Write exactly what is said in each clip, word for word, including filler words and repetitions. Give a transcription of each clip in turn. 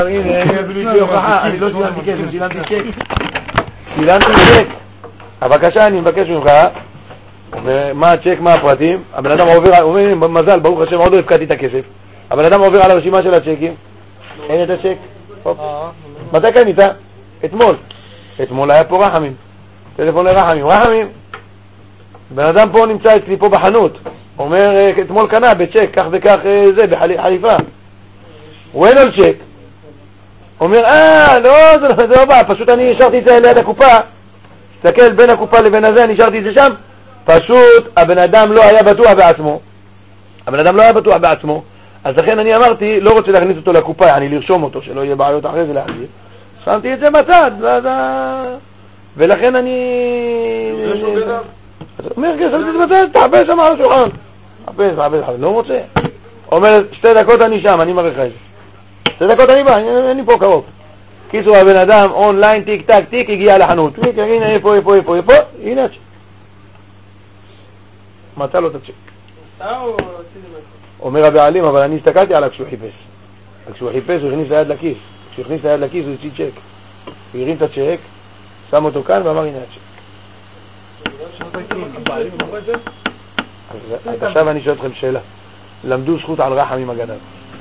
הנה, יש לי הוכחה, אני לא שילמתי כסף, שילמתי צ'ק. שילמתי צ'ק. הבקשה, אני מבקש ממך, מה הצ'ק, מה הפרטים? הבן אדם עובר, אומר, מזל, ברוך השם, עוד לא הפקעתי את הכסף. הבן אדם עובר על הרשימה של הצ'קים. אין את הצ'ק. מתי קנית? אתמול. אתמול היה פה רחמים. טלפון לרחמים. רחמים. בן אדם פה נמצא אצלי פה בחנות. אומר, אתמול קנה בצ'ק, כך וכך זה, בחליפה. הוא אין על צ'ק. אומר, אה, לא, זה לא בא. פשוט אני השארתי את זה ליד הקופה. תסתכל בין הקופה לבין הזה, אני השארתי את זה שם. פשוט הבן אדם לא היה בטוח בעצמו. הבן אדם לא היה בטוח בעצמו. אז לכן אני אמרתי, לא רוצה להכניס אותו לקופה, אני לרשום אותו, שלא יהיה בעיות אחרי זה להחזיר. שמתי את זה בצד, ולכן אני... אומר, שמתי את זה בצד, תחפש שם על השולחן. תחפש, תחפש, לא רוצה. אומר, שתי דקות אני שם, אני מראה לך את זה. שתי דקות אני בא, אין לי פה קרוב. קיצור, הבן אדם, אונליין, טיק טק טיק, הגיע לחנות. הנה, איפה, איפה, איפה, איפה, הנה הצ'ק. מצא לו את הצ'ק. אומר הבעלים, אבל אני הסתכלתי עליו כשהוא חיפש. כשהוא חיפש, הוא הכניס ליד לכיס. כשהוא הכניס ליד לכיס, הוא הוציא צ'ק. הוא הרים את הצ'ק, שם אותו כאן ואמר, הנה הצ'ק. אז עכשיו אני שואל אתכם שאלה. למדו זכות על רחם עם הגנב.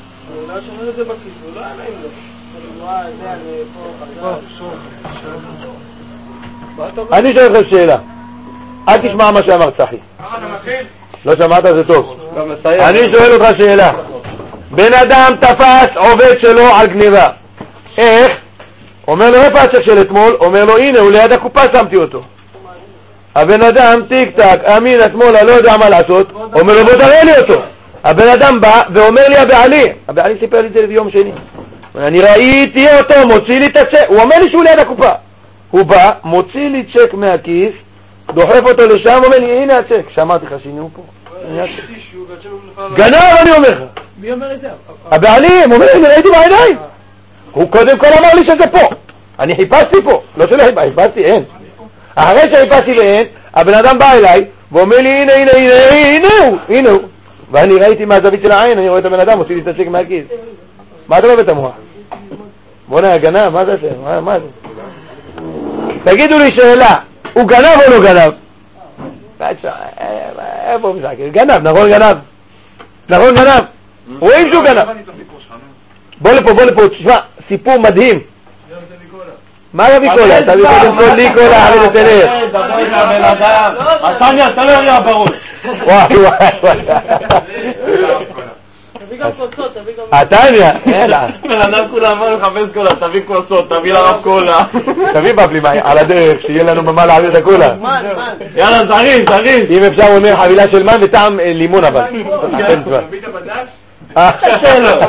אני שואל אתכם שאלה. אל תשמע מה שאמר צחי. לא שמעת, זה טוב. אני שואל אותך שאלה. בן אדם תפס עובד שלו על גניבה. איך? אומר לו, איפה הצ'ק של אתמול? אומר לו, הנה, הוא ליד הקופה, שמתי אותו. הבן אדם, טיק טק, אמין, אתמול, אני לא יודע מה לעשות. אומר לו, בוא תראה לי אותו. הבן אדם בא ואומר לי, הבעלים. הבעלים סיפר לי את זה ביום שני. אני ראיתי אותו, מוציא לי את הצ'ק. הוא אומר לי שהוא ליד הקופה. הוא בא, מוציא לי צ'ק מהכיס, דוחף אותו לשם, אומר לי, הנה הצ'ק. שאמרתי לך, שהנה הוא פה. גנב, אני אומר לך. מי אומר את זה? הבעלים, אומר לי, אני ראיתי בעיניים. הוא קודם כל אמר לי שזה פה. אני חיפשתי פה. לא שלא חיפשתי, אין. אחרי שחיפשתי ואין, הבן אדם בא אליי, ואומר לי, הנה, הנה, הנה, הנה הוא, הנה הוא. ואני ראיתי מהזווית של העין, אני רואה את הבן אדם, עושה לי את הצ'ק מהכיס. מה אתה לא בית המוח? בוא נהיה, גנב, מה זה זה? מה זה? תגידו לי שאלה, הוא גנב או לא גנב? איפה הוא משחק? גנב, נכון גנב? נכון גנב? רואים שהוא גנב. בוא לפה, בוא לפה, תשמע, סיפור מדהים. מה רבי קולה? תביא קודם כל לי קולה, אחרי זה תלך. התניה, אתה לא יראה בראש. וואי וואי וואי. תביא גם כוסות, תביא גם... התניה, אלא. בן אדם כולה אמר לחפש קולה, תביא כוסות, תביא לרב קולה. תביא בבלי, על הדרך, שיהיה לנו במה להעביר את הקולה. מן, מן. יאללה, זריז, זריז. אם אפשר, הוא אומר חבילה של מן וטעם לימון אבל. תביא את הבדל? אה, שלו.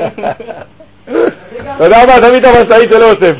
תודה רבה, תביא את המשאית של אוסף.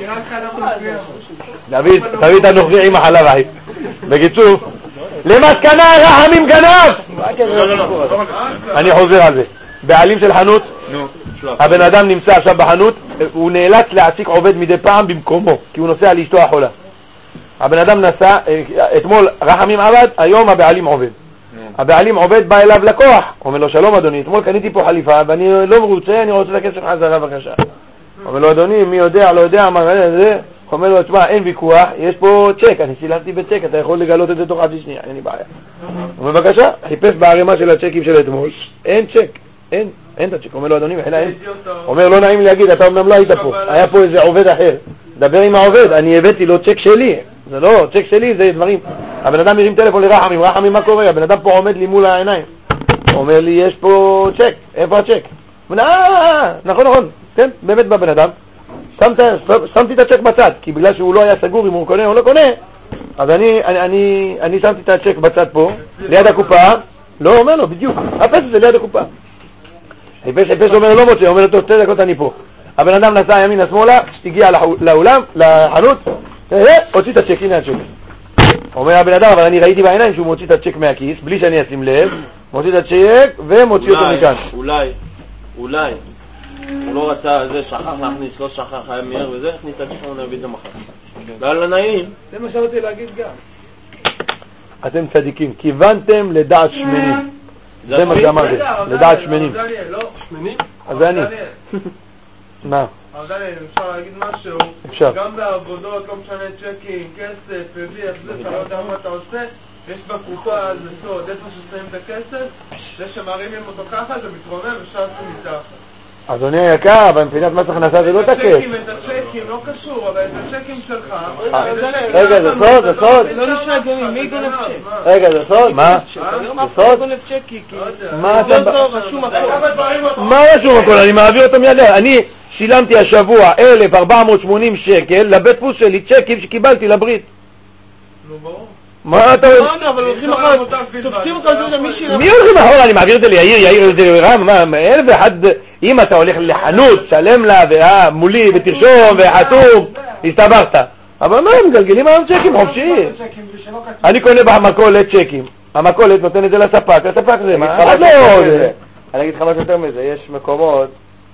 תביא את הנוכרי עם החלב אחי. בקיצור, למסקנה רחמים גנב. אני חוזר על זה. בעלים של חנות, הבן אדם נמצא עכשיו בחנות, הוא נאלץ להעסיק עובד מדי פעם במקומו, כי הוא נוסע לאשתו החולה. הבן אדם נסע, אתמול רחמים עבד, היום הבעלים עובד. הבעלים עובד, בא אליו לקוח, אומר לו, שלום אדוני, אתמול קניתי פה חליפה ואני לא מרוצה, אני רוצה את הכסף חזרה בבקשה. אומר לו, אדוני, מי יודע, לא יודע, אמר זה, אומר לו, תשמע, אין ויכוח, יש פה צ'ק, אני שילמתי בצ'ק, אתה יכול לגלות את זה תוך חצי שנייה, אין לי בעיה. אומר, בבקשה, חיפש בערימה של הצ'קים של אתמול, אין צ'ק, אין, אין את הצ'ק. אומר לו, אדוני, מחילה אין. אומר, לא נעים להגיד, אתה אומנם לא היית פה, היה פה איזה עובד אחר, דבר עם העובד, אני הבאתי לו צ'ק שלי, זה לא, צ'ק שלי זה דברים. הבן אדם מרים טלפון לרחמים, רחמים מה קורה? הבן אדם פה עומד לי מול העיניים. אומר לי, יש פה צ'ק, איפה הצ'ק? אה, נכון, נכון, כן, באמת בא בן אדם. שמתי את הצ'ק בצד, כי בגלל שהוא לא היה סגור אם הוא קונה או לא קונה, אז אני, אני, אני, אני שמתי את הצ'ק בצד פה, ליד הקופה, לא אומר לו, בדיוק, חפש את זה ליד הקופה. חיפש, חיפש, אומר, לא מוצא, אומר לו, שתי דקות אני פה. הבן אדם נסע ימינה שמאלה, הגיע לאולם, לחנות, הוציא את הצ'ק, הנה הצ'ק. אומר הבן אדם, אבל אני ראיתי בעיניים שהוא מוציא את הצ'ק מהכיס, בלי שאני אשים לב, מוציא את הצ'ק ומוציא אותו מכאן. אולי, אולי, הוא לא רצה, זה שכח להכניס, לא שכח, היה מהר וזה, הכניס את הצ'ק, הוא נביא את זה מחר. ועל הנעים. זה מה שרציתי להגיד גם. אתם צדיקים, כיוונתם לדעת שמנים. זה מה שאמרתי, לדעת שמנים. לא, שמנים? אז זה אני. מה? אבל דניאל, אפשר להגיד משהו? אפשר. גם בעבודות, לא משנה צ'קים, כסף, הביא, החזיר, אתה לא יודע מה אתה עושה, יש בקופה על זה סוד, איפה ששמים את הכסף, זה שמרימים אותו ככה, זה מתרומם ושם עושים מתחת. אדוני היקר, אבל מבחינת מס הכנסה זה לא תקף. את הצ'קים, את הצ'קים, לא קשור, אבל את הצ'קים שלך... רגע, זה סוד, זה סוד. לא נשמע גוני, מי גונב צ'ק? רגע, זה סוד? מה? זה סוד? גונב צ'קי, כי... מה אתה... לא רשום הכל. מה רשום הכל? אני מעביר אותו מיד. אני שילמתי השבוע אלף ארבע מאות שמונים שקל לבית דפוס שלי, צ'קים שקיבלתי לברית. נו, ברור. מה אתה... לא, אבל הולכים אחורה, תופסים אותך על זה למי שילם. מי הולכים אחורה? אני מעביר את זה ליאיר, יאיר את זה לרם, מה, אלף ואחד... אם אתה הולך לחנות, שלם לה, ואה, מולי, ותרשום, וחתום, הסתברת. אבל מה, מגלגלים היום צ'קים חופשי. אני קונה במכולת צ'קים. המכולת נותן את זה לספק, הספק זה מה? אני אגיד לך משהו יותר מזה, יש מקומות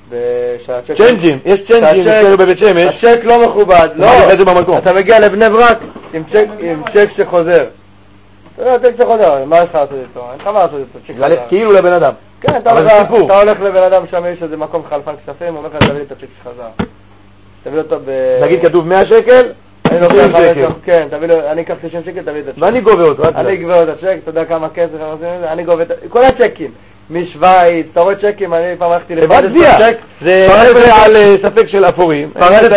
צ'נג'ים, יש צ'נג'ים אצלנו בבית שמש. הצ'ק לא מכובד, לא, אתה מגיע לבני ברק עם צ'ק שחוזר. אתה יודע, צ'ק שחוזר, מה יש לך לעשות איתו? אין לך מה לעשות איתו, ללכת כאילו לבן אדם. כן, אתה הולך לבן אדם שם, יש איזה מקום חלפן כספים, הוא אומר לך, תביא לי את הצ'ק שחזר. תביא אותו ב... נגיד כתוב מאה שקל, אני לוקח לך, כן, תביא לו, אני אקח תשעים שקל, תביא את הצ'ק. ואני גובה אותו. אני גובה את הצ'ק, אתה יודע כמה כסף, אני גובה את... כל הצ'קים. משוויץ, אתה רואה צ'קים, אני פעם הלכתי לפרט צ'ק, זה על ספק של אפורים.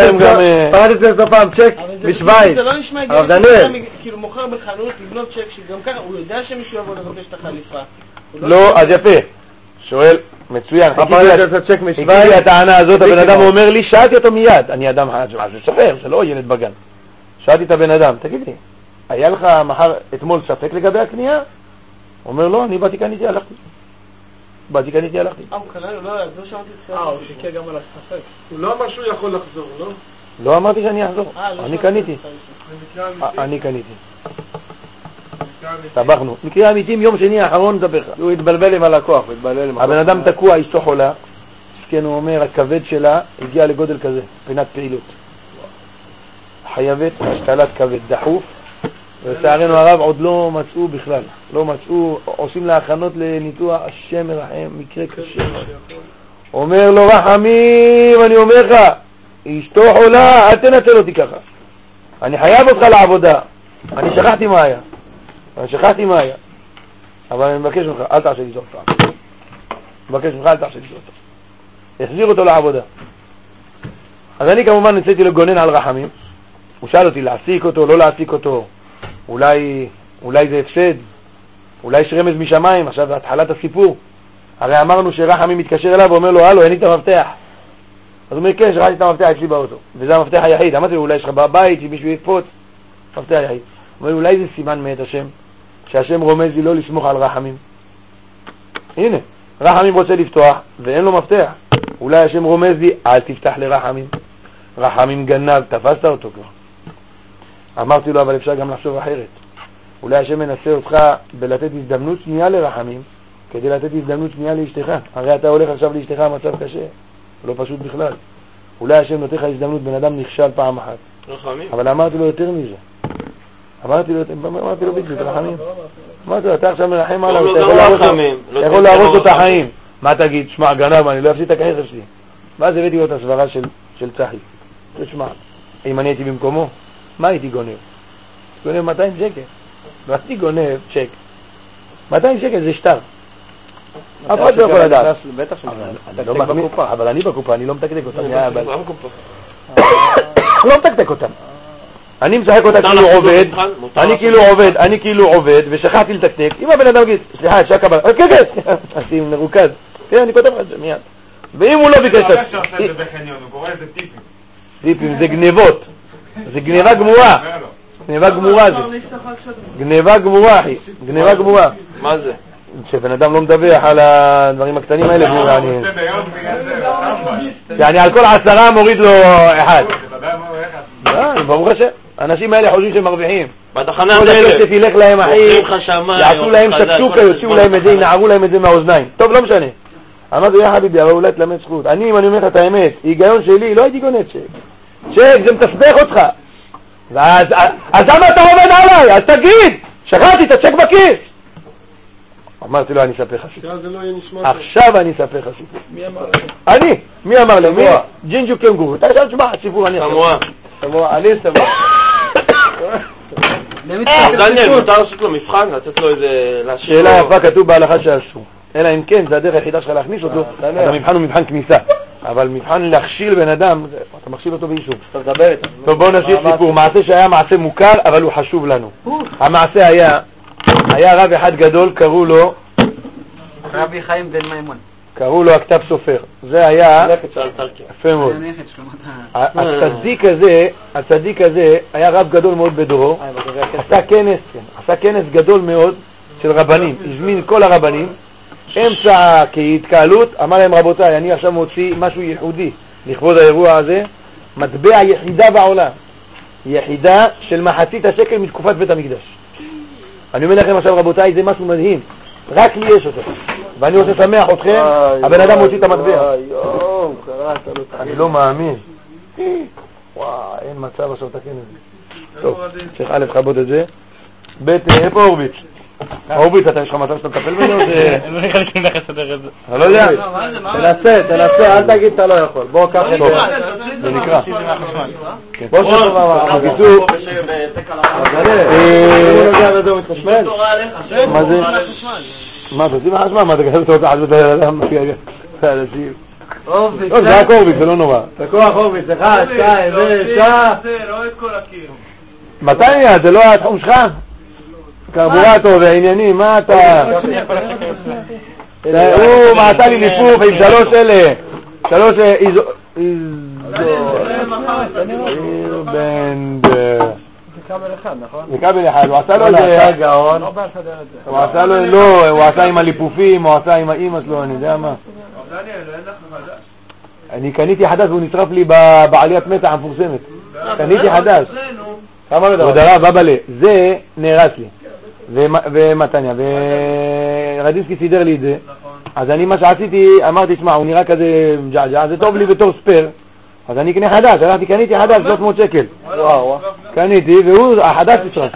פרטת לזה פעם צ'ק משוויץ. זה לא נשמע הגיוני, כאילו מוכר בחנות לבנות צ'ק שגם ככה, הוא יודע שמישהו יבוא לבקש את החליפה. לא, אז יפה. שואל, מצוין. חיכיתי לי הטענה הזאת, הבן אדם אומר לי, שאלתי אותו מיד, אני אדם, זה סופר, זה לא ילד בגן. שאלתי את הבן אדם, תגיד לי, היה לך מחר אתמול ספק לגבי הקנייה? הוא אומר, לא, אני באתי כאן איתי, הלכתי. באתי כאן איתי, הלכתי. אה, הוא קנה, לא, לא שמעתי את זה. אה, הוא שיקר גם על הספק. הוא לא אמר שהוא יכול לחזור, לא? לא אמרתי שאני אחזור, אני קניתי. אני קניתי. טבחנו. מקרה אמיתי מיום שני האחרון נדבר לך. הוא התבלבל עם הלקוח, הוא התבלבל עם הלקוח. הבן אדם תקוע, אשתו חולה. כן, הוא אומר, הכבד שלה הגיע לגודל כזה, פינת פעילות. חייבת השתלת כבד דחוף, ולצערנו הרב עוד לא מצאו בכלל. לא מצאו, עושים לה הכנות לניתוח, השם מרחם, מקרה קשה. אומר לו, רחמים, אני אומר לך, אשתו חולה, אל תנצל אותי ככה. אני חייב אותך לעבודה. אני שכחתי מה היה. אני שכחתי מה היה. אבל אני מבקש ממך, אל תעשה לי זאת פעם. מבקש ממך, אל תעשה לי זאת. החזיר אותו לעבודה. אז אני כמובן ניסיתי לגונן על רחמים. הוא שאל אותי להעסיק אותו, לא להעסיק אותו. אולי, אולי זה הפסד. אולי יש רמז משמיים. עכשיו, התחלת הסיפור. הרי אמרנו שרחמים מתקשר אליו ואומר לו, הלו, אין לי את המפתח. אז הוא אומר, כן, שרחתי את המפתח אצלי באוטו. וזה המפתח היחיד. אמרתי לו, אולי יש לך בבית, שמישהו יקפוץ. מפתח היחיד. אבל אולי זה סימן מאת השם, שהשם רומז לי לא לסמוך על רחמים. הנה, רחמים רוצה לפתוח, ואין לו מפתח. אולי השם רומז לי, אל תפתח לרחמים. רחמים גנב, תפסת אותו כבר. אמרתי לו, אבל אפשר גם לחשוב אחרת. אולי השם מנסה אותך בלתת הזדמנות שנייה לרחמים, כדי לתת הזדמנות שנייה לאשתך. הרי אתה הולך עכשיו לאשתך, המצב קשה, לא פשוט בכלל. אולי השם נותן לך הזדמנות, בן אדם נכשל פעם אחת. רחמים? אבל אמרתי לו יותר מזה. אמרתי לו, אמרתי לו בדיוק, רחמים. אמרתי לו, אתה עכשיו מרחם עליו, אתה יכול להרוס לו את החיים. מה תגיד? שמע, גנב, אני לא אפסיד את הכסף שלי. ואז הבאתי לו את הסברה של צחי. תשמע, אם אני הייתי במקומו, מה הייתי גונב? גונב מאתיים שקל. ואתי גונב צ'ק. מאתיים שקל זה שטר. אף אחד לא יכול לדעת. בטח שבקופה. אבל אני בקופה, אני לא מתקתק אותם. לא מתקתק אותם. אני משחק אותה כאילו עובד, אני כאילו עובד, אני כאילו עובד, ושכחתי לתקתק. אם הבן אדם יגיד, סליחה, אפשר קבל, כן, כן, אני מרוכז. כן, אני כותב לך את זה מיד. ואם הוא לא ביקש את זה... הוא קורא לזה טיפים. טיפים, זה גנבות. זה גנבה גמורה. גנבה גמורה זה. גנבה גמורה, אחי. גנבה גמורה. מה זה? שבן אדם לא מדווח על הדברים הקטנים האלה. אני על כל עשרה מוריד לו אחד. ברוך השם. האנשים האלה חושבים שהם מרוויחים. בתחנת כל הכסף ילך להם, אחי. חשמיים, יעשו להם שקשוקה, יוציאו להם את זה, ינערו להם את זה מהאוזניים. טוב, לא משנה. אמרתי, יא חביבי, אבל אולי תלמד זכות. אני, אם אני אומר לך את האמת, היגיון שלי, לא הייתי גונב צ'ק. צ'ק, זה מתסבך אותך. אז למה אתה עובד עליי? אז תגיד, שכחתי את הצ'ק בכיס. אמרתי לו, אני אספר לך סיפור. זה לא יהיה נשמע עכשיו אני אספר לך סיפור. מי אמר לך? אני, מי אמר לי? מי? ג'ינג'ו קנגורו. אתה עכשיו תשמע, סיפור אני עכשיו. סמואה. סמואה, אני סמואה. דניאל, מותר לעשות לו מבחן, לתת לו איזה... שאלה יפה, כתוב בהלכה שאסור. אלא אם כן, זה הדרך היחידה שלך להכניס אותו, אז המבחן הוא מבחן כניסה. אבל מבחן להכשיל בן אדם, אתה מכשיל אותו באישור. אתה מדבר איתם. טוב, בואו נשאיר סיפור. מעשה שהיה מעשה מוכר, אבל הוא חשוב לנו. המעשה היה, היה רב אחד גדול, קראו לו, רבי חיים בן מימון. קראו לו הכתב סופר. זה היה, יפה מאוד. הצדיק הזה, הצדיק הזה היה רב גדול מאוד בדורו, עשה כנס, עשה כנס גדול מאוד של רבנים, הזמין כל הרבנים, אמצע כהתקהלות, אמר להם רבותיי, אני עכשיו מוציא משהו ייחודי לכבוד האירוע הזה, מטבע יחידה בעולם, יחידה של מחצית השקל מתקופת בית המקדש. אני אומר לכם עכשיו רבותיי, זה משהו מדהים, רק לי יש אותו, ואני רוצה לשמח אתכם, הבן אדם מוציא את המטבע. אני לא מאמין. וואי, אין מצב עכשיו תקן את זה. טוב, צריך א' לכבות את זה. ב', איפה אורביץ? אורביץ, אתה יש לך מצב שאתה מטפל בזה או זה... אני לא נראה לי שאני הולך לסדר את זה. אני לא יודע. תנסה, תנסה, אל תגיד אתה לא יכול. בוא, קח את זה. זה נקרא. בוא שוב אמר. בקיצור, מה זה? מה, תוציא מהחשמל? מה, אתה כתב את אותה חשבת על אדם? אורביץ, טוב, זה רק אורביץ, זה לא נורא. תקוח אורביץ, אחד, שתיים, ושע. לא את כל הקיר. מתי נהיה? זה לא התחום שלך? קרבורטור ועניינים, מה אתה? הוא מעטה לי ליפוף עם שלוש אלה, שלוש איזו... איזו בנדר. זה כבל אחד, נכון? זה כבל אחד, הוא עשה לו איזה... גאון. הוא עשה לו, לא, הוא עשה עם הליפופים, הוא עשה עם האמא שלו, אני יודע מה. דניאל, אין לך חדש? אני קניתי חדש והוא נצרף לי בעליית מתח המפורסמת. קניתי חדש. כמה מדבר? עוד הרב, אבאלה, זה נהרס לי. ומתניה, ורדינסקי סידר לי את זה. אז אני מה שעשיתי, אמרתי, תשמע, הוא נראה כזה ג'עג'ע, זה טוב לי בתור ספר. אז אני קנה חדש, הלכתי, קניתי חדש, שלוש מאות שקל. וואו, קניתי, והוא, החדש נצרף.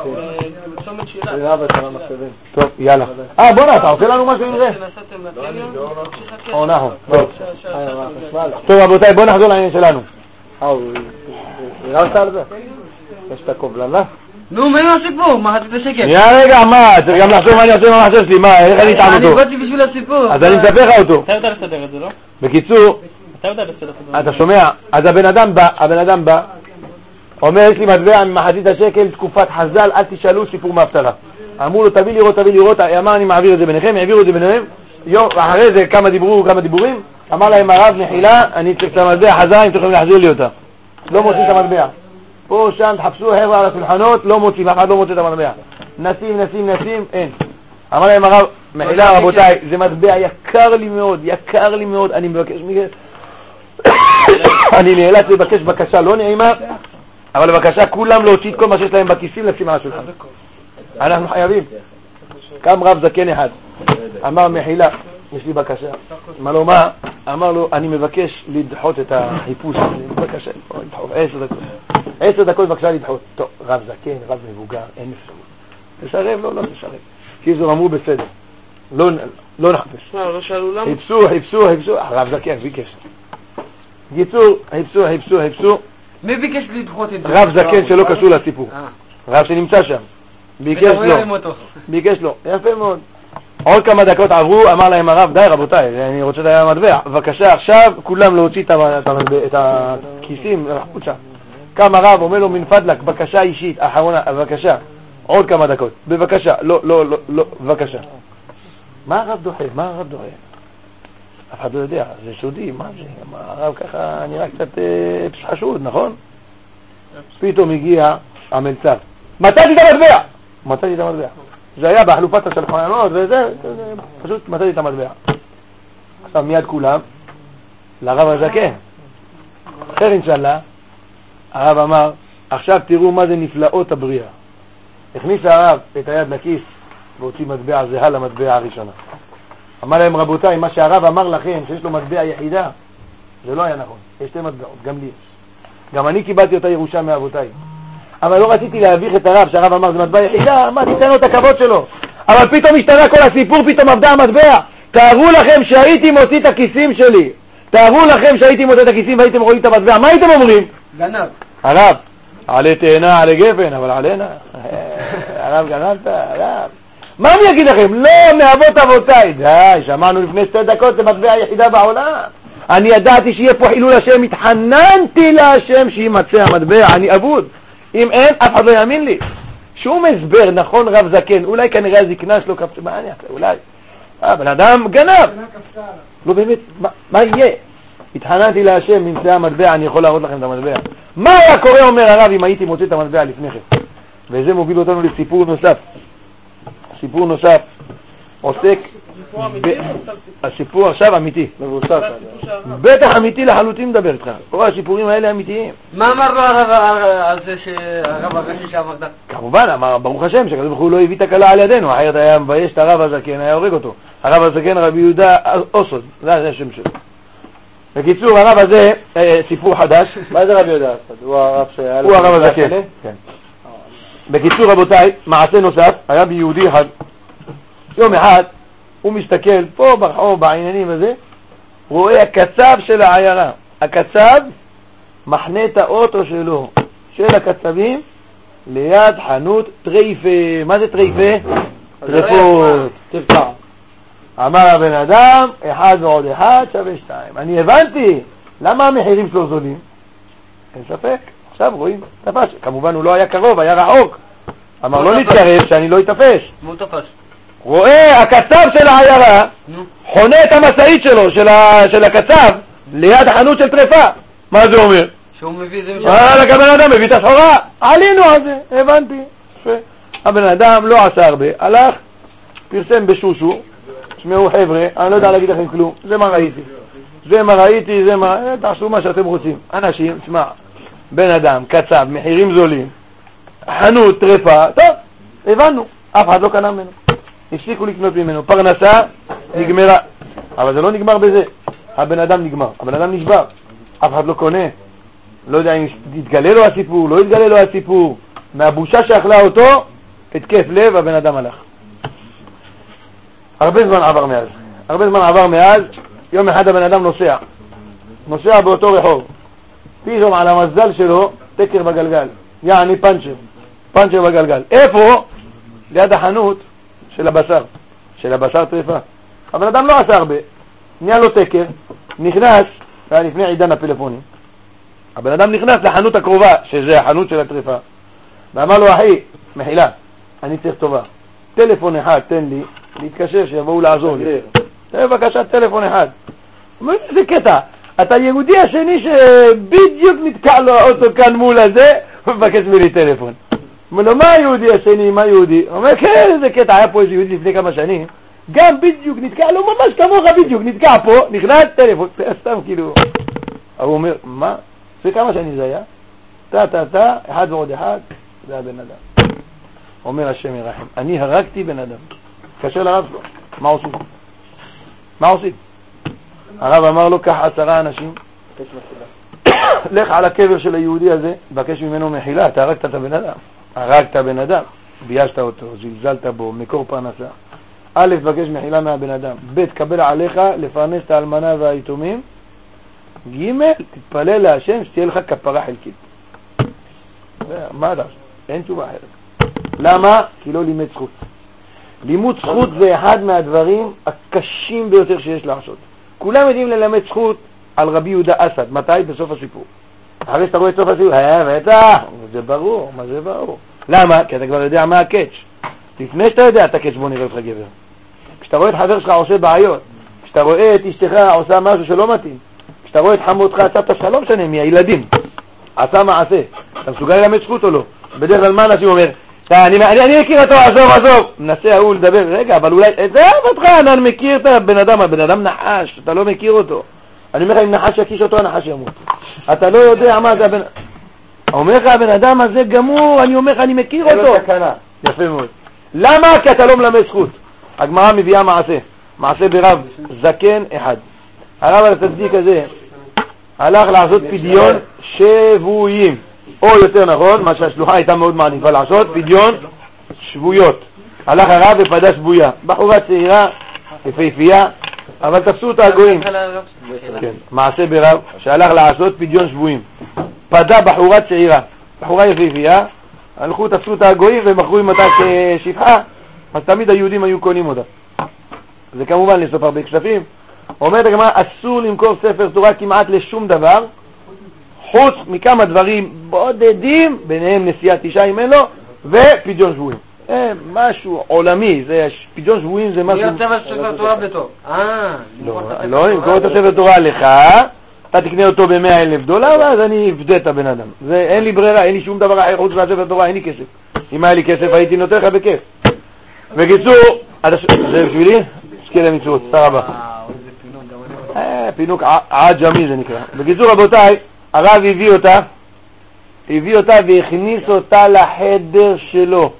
טוב, יאללה. אה, בוא נה, אתה עושה לנו משהו עם זה? או נחו. טוב, רבותיי, בוא נחזור לעניין שלנו. אה, הוא הרמת על זה? יש את הקובלנה? נו, מה הסיפור? מה רצית שקט? שנייה רגע, מה? צריך גם לחשוב מה אני עושה עם המחשב שלי, מה? איך אני אטעם אני אותו? באתי בשביל הסיפור. אז אני מספר לך אותו. אתה יודע לסדר את זה, לא? בקיצור, אתה יודע לסדר את זה. אתה שומע? אז הבן אדם בא, הבן אדם בא, אומר, יש לי מטבע ממחצית השקל, תקופת חז"ל, אל תשאלו, סיפור מהפטרה. אמרו לו, תביא לראות, תביא לראות, אמר, אני מעביר את זה ביניכם, העבירו את זה ביניהם, יום, אחרי זה כמה דיברו, כמה דיבורים, אמר להם הרב, נחילה, אני צריך את המטבע חזרה, אם תוכלו להחזיר לי אותה. לא מוצאים את המטבע. פה, שם, תחפשו חבר'ה על השולחנות, לא מוצאים, אף אחד לא מוצא את המטבע. נסים, נסים, נסים, אין. אמר להם הרב, מחילה רבותיי, זה מטבע יקר לי מאוד, יקר לי מאוד, אני מבקש מכם, אני נאלץ לבקש בקשה לא נעימה, אבל בבקשה כולם להוציא את כל מה שיש להם בכיסים לשים על השולחן. אנחנו חייבים. קם רב זקן אחד, אמר מחילה, יש לי בקשה. אמר לו מה? אמר לו, אני מבקש לדחות את החיפוש הזה, בבקשה, לדחות, עשר דקות. עשר דקות בבקשה לדחות. טוב, רב זקן, רב מבוגר, אין אפשרות. תשרב, לא, לא תשרב. כי זו אמרו בסדר. לא, לא נחפש. לא שאלו למה? חיפשו, חיפשו, חיפשו, רב זקן, ביקש. גיצור, חיפשו, חיפשו, חיפשו. מי ביקש לדחות את זה? רב זקן שלא קשור לסיפור. רב שנמצא שם. ביקש לו. ביקש לו. יפה מאוד. עוד כמה דקות עברו, אמר להם הרב, די רבותיי, אני רוצה את המטבע. בבקשה עכשיו, כולם להוציא את הכיסים החוצה. קם הרב, אומר לו מנפדלק, בקשה אישית, אחרונה, בבקשה. עוד כמה דקות. בבקשה. לא, לא, לא, לא, בבקשה. מה הרב דוחה? מה הרב דוחה? אף אחד לא יודע, זה סודי, מה זה? הרב ככה נראה קצת אה, חשוד, נכון? פתאום הגיע המלצר. מצאתי את המטבע! מצאתי את המטבע. זה היה בהחלופת השולחנות וזה, פשוט מצאתי את המטבע. עכשיו מיד כולם, לרב הזקן. אחר אינשאללה, הרב אמר, עכשיו תראו מה זה נפלאות הבריאה. הכניס הרב את היד לכיס והוציא מטבע זהה למטבע הראשונה. אמר להם רבותיי, מה שהרב אמר לכם שיש לו מטבע יחידה, זה לא היה נכון. יש שתי מטבעות, גם לי יש. גם אני קיבלתי אותה ירושה מאבותיי. אבל לא רציתי להביך את הרב, שהרב אמר זה מטבע יחידה, מה תיתן לו את הכבוד שלו. אבל פתאום השתנה כל הסיפור, פתאום עבדה המטבע. תארו לכם שהייתי מוציא את הכיסים שלי, תארו לכם שהייתי מוציא את הכיסים והייתם רואים את המטבע, מה הייתם אומרים? גנב. הרב, עלי תאנה, עלי גפן, אבל עלינה. הרב גנבת, הרב. מה אני אגיד לכם? לא, מאבות אבותיי. די, שמענו לפני שתי דקות, זה מטבע היחידה בעולם. אני ידעתי שיהיה פה חילול השם, התחננתי להשם שימצא המטבע, אני אבוד. אם אין, אף אחד לא יאמין לי. שום הסבר, נכון רב זקן, אולי כנראה הזקנה שלו קפצה, מה אני אחרי, אולי. אה, בן אדם גנב. לא באמת, מה, מה יהיה? התחננתי להשם, נמצא המטבע, אני יכול להראות לכם את המטבע. מה היה קורה, אומר הרב, אם הייתי מוצא את המטבע לפני כן? וזה מוביל אותנו לסיפור נוסף. סיפור נוסף עוסק הסיפור עכשיו אמיתי, בטח אמיתי לחלוטין מדבר איתך, כל הסיפורים האלה אמיתיים. מה אמר לו הרב על זה שהרב הראשי שעברת? כמובן, אמר ברוך השם שקדוש ברוך הוא לא הביא את הקלה על ידינו, אחרת היה מבייש את הרב הזקן, היה הורג אותו. הרב הזקן רבי יהודה אוסוד, זה השם שלו. בקיצור, הרב הזה סיפור חדש. מה זה רבי יהודה אוסוד? הוא הרב שהיה הוא הרב הזקן. בקיצור רבותיי, מעשה נוסף, היה ביהודי אחד, יום אחד הוא מסתכל פה ברחוב בעניינים הזה, רואה הקצב של העיירה, הקצב מחנה את האוטו שלו, של הקצבים, ליד חנות טריפה. מה זה טריפה? טריפות. תפתח. אמר הבן אדם, אחד ועוד אחד שווה שתיים. אני הבנתי, למה המחירים שלו זולים? אין ספק. עכשיו רואים, תפש. כמובן הוא לא היה קרוב, היה רחוק. אמר לא להתקרב שאני לא יתפש. הוא תפש. רואה הקצב של העיירה חונה את המשאית שלו, של, ה... של הקצב, ליד החנות של טריפה. מה זה אומר? שהוא מביא זה משם. אה, הבן אדם מביא את הסחורה. עלינו על זה, הבנתי. הבן אדם לא עשה הרבה, הלך, פרסם בשושו, שמעו חבר'ה, אני לא יודע להגיד לכם כלום, זה מה ראיתי. זה מה ראיתי, זה מה... תעשו מה שאתם רוצים. אנשים, שמע, בן אדם, קצב, מחירים זולים, חנות, טריפה, טוב, הבנו, אף אחד לא קנה ממנו. הפסיקו לקנות ממנו, פרנסה נגמרה. אבל זה לא נגמר בזה, הבן אדם נגמר, הבן אדם נשבר, אף אחד לא קונה. לא יודע אם יתגלה לו הסיפור, לא יתגלה לו הסיפור. מהבושה שאכלה אותו, התקף לב, הבן אדם הלך. הרבה זמן עבר מאז, הרבה זמן עבר מאז. יום אחד הבן אדם נוסע, נוסע באותו רחוב, פתאום על המזל שלו תקר בגלגל, יעני פנצ'ר, פנצ'ר בגלגל. איפה? ליד החנות של הבשר, של הבשר טריפה. הבן אדם לא עשה הרבה, נהיה לו תקר, נכנס, היה לפני עידן הפלאפונים, הבן אדם נכנס לחנות הקרובה, שזה החנות של הטריפה, ואמר לו, אחי, מחילה, אני צריך טובה, טלפון אחד תן לי, להתקשר שיבואו לעזור לי. בבקשה, טלפון אחד. זה קטע, אתה יהודי השני שבדיוק נתקע לו האוטו כאן מול הזה, הוא מבקש ממני טלפון. אומר לו, מה היהודי השני, מה יהודי? הוא אומר, כן, זה קטע, היה פה איזה יהודי לפני כמה שנים, גם בדיוק נתקע לו, ממש כמוך בדיוק, נתקע פה, נכנס טלפון, סתם כאילו. הוא אומר, מה? זה כמה שנים זה היה? תה, תה, תה, אחד ועוד אחד, זה הבן אדם. אומר השם ירחם, אני הרגתי בן אדם. קשר לרב שלו, מה עושים? מה עושים? הרב אמר לו, קח עשרה אנשים, לך על הקבר של היהודי הזה, בקש ממנו מחילה, אתה הרגת את הבן אדם. הרגת בן אדם, ביישת אותו, זלזלת בו, מקור פרנסה. א', בקש מחילה מהבן אדם. ב', קבל עליך לפרנס את האלמנה והיתומים. ג', תתפלל להשם שתהיה לך כפרה חלקית. מה אתה? אין תשובה אחרת. למה? כי לא לימד זכות. לימוד זכות זה אחד מהדברים הקשים ביותר שיש לעשות. כולם יודעים ללמד זכות על רבי יהודה אסד. מתי? בסוף הסיפור. אחרי שאתה רואה את סוף הסיפור, היה בטח, זה ברור, מה זה ברור? למה? כי אתה כבר יודע מה הקאץ'. לפני שאתה יודע את הקאץ', בוא נראה אותך גבר. כשאתה רואה את חבר שלך עושה בעיות, כשאתה רואה את אשתך עושה משהו שלא מתאים, כשאתה רואה את חמותך, סבתא שלך, לא משנה, מהילדים, עשה מעשה, אתה מסוגל ללמד זכות או לא? בדרך כלל מה אנשים אומר? אני, אני, אני מכיר אותו, עזוב, עזוב. מנסה ההוא לדבר, רגע, אבל אולי, זה אותך, אני מכיר את הבן אדם, הבן אדם נחש, אתה לא מכיר אותו. אני אומר לך, אם נחש יקיש אותו, הנחש ימות. אתה לא יודע מה זה הבן... אומר לך, הבן אדם הזה גמור, אני אומר לך, אני מכיר אותו. יפה מאוד. למה? כי אתה לא מלמד זכות. הגמרא מביאה מעשה, מעשה ברב זקן אחד. הרב על הצדיק הזה הלך לעשות פדיון שבויים, או יותר נכון, מה שהשלוחה הייתה מאוד מעניפה לעשות, פדיון שבויות. הלך הרב ופדה שבויה, בחורה צעירה, יפהפייה, אבל תפסו אותה הגויים. כן, מעשה ברב, שהלך לעשות פדיון שבויים. פדה בחורה צעירה, בחורה יפהפייה, הלכו, תפסו אותה הגויים ומכרו עם אותה כשפחה, אז תמיד היהודים היו קונים אותה. זה כמובן לסוף הרבה כספים. אומרת הגמרא, אסור למכור ספר תורה כמעט לשום דבר, חוץ מכמה דברים בודדים, ביניהם נשיאת אישה אם אין לו, ופדיון שבויים. אה, משהו עולמי, זה פדיון שבויים זה משהו... מי יוצא בספר תורה בטוב? אה, לא, למכור את הספר תורה לך, אתה תקנה אותו ב-מאה אלף דולר, ואז אני אפדה את הבן אדם. זה, אין לי ברירה, אין לי שום דבר אחר חוץ מהספר תורה, אין לי כסף. אם היה לי כסף הייתי נותן לך בכיף. בקיצור, זה בשבילי? שקיע למצוות, תודה רבה. אה, פינוק עג'מי זה נקרא. בקיצור רבותיי, הרב הביא אותה, הביא אותה והכניס אותה לחדר שלו.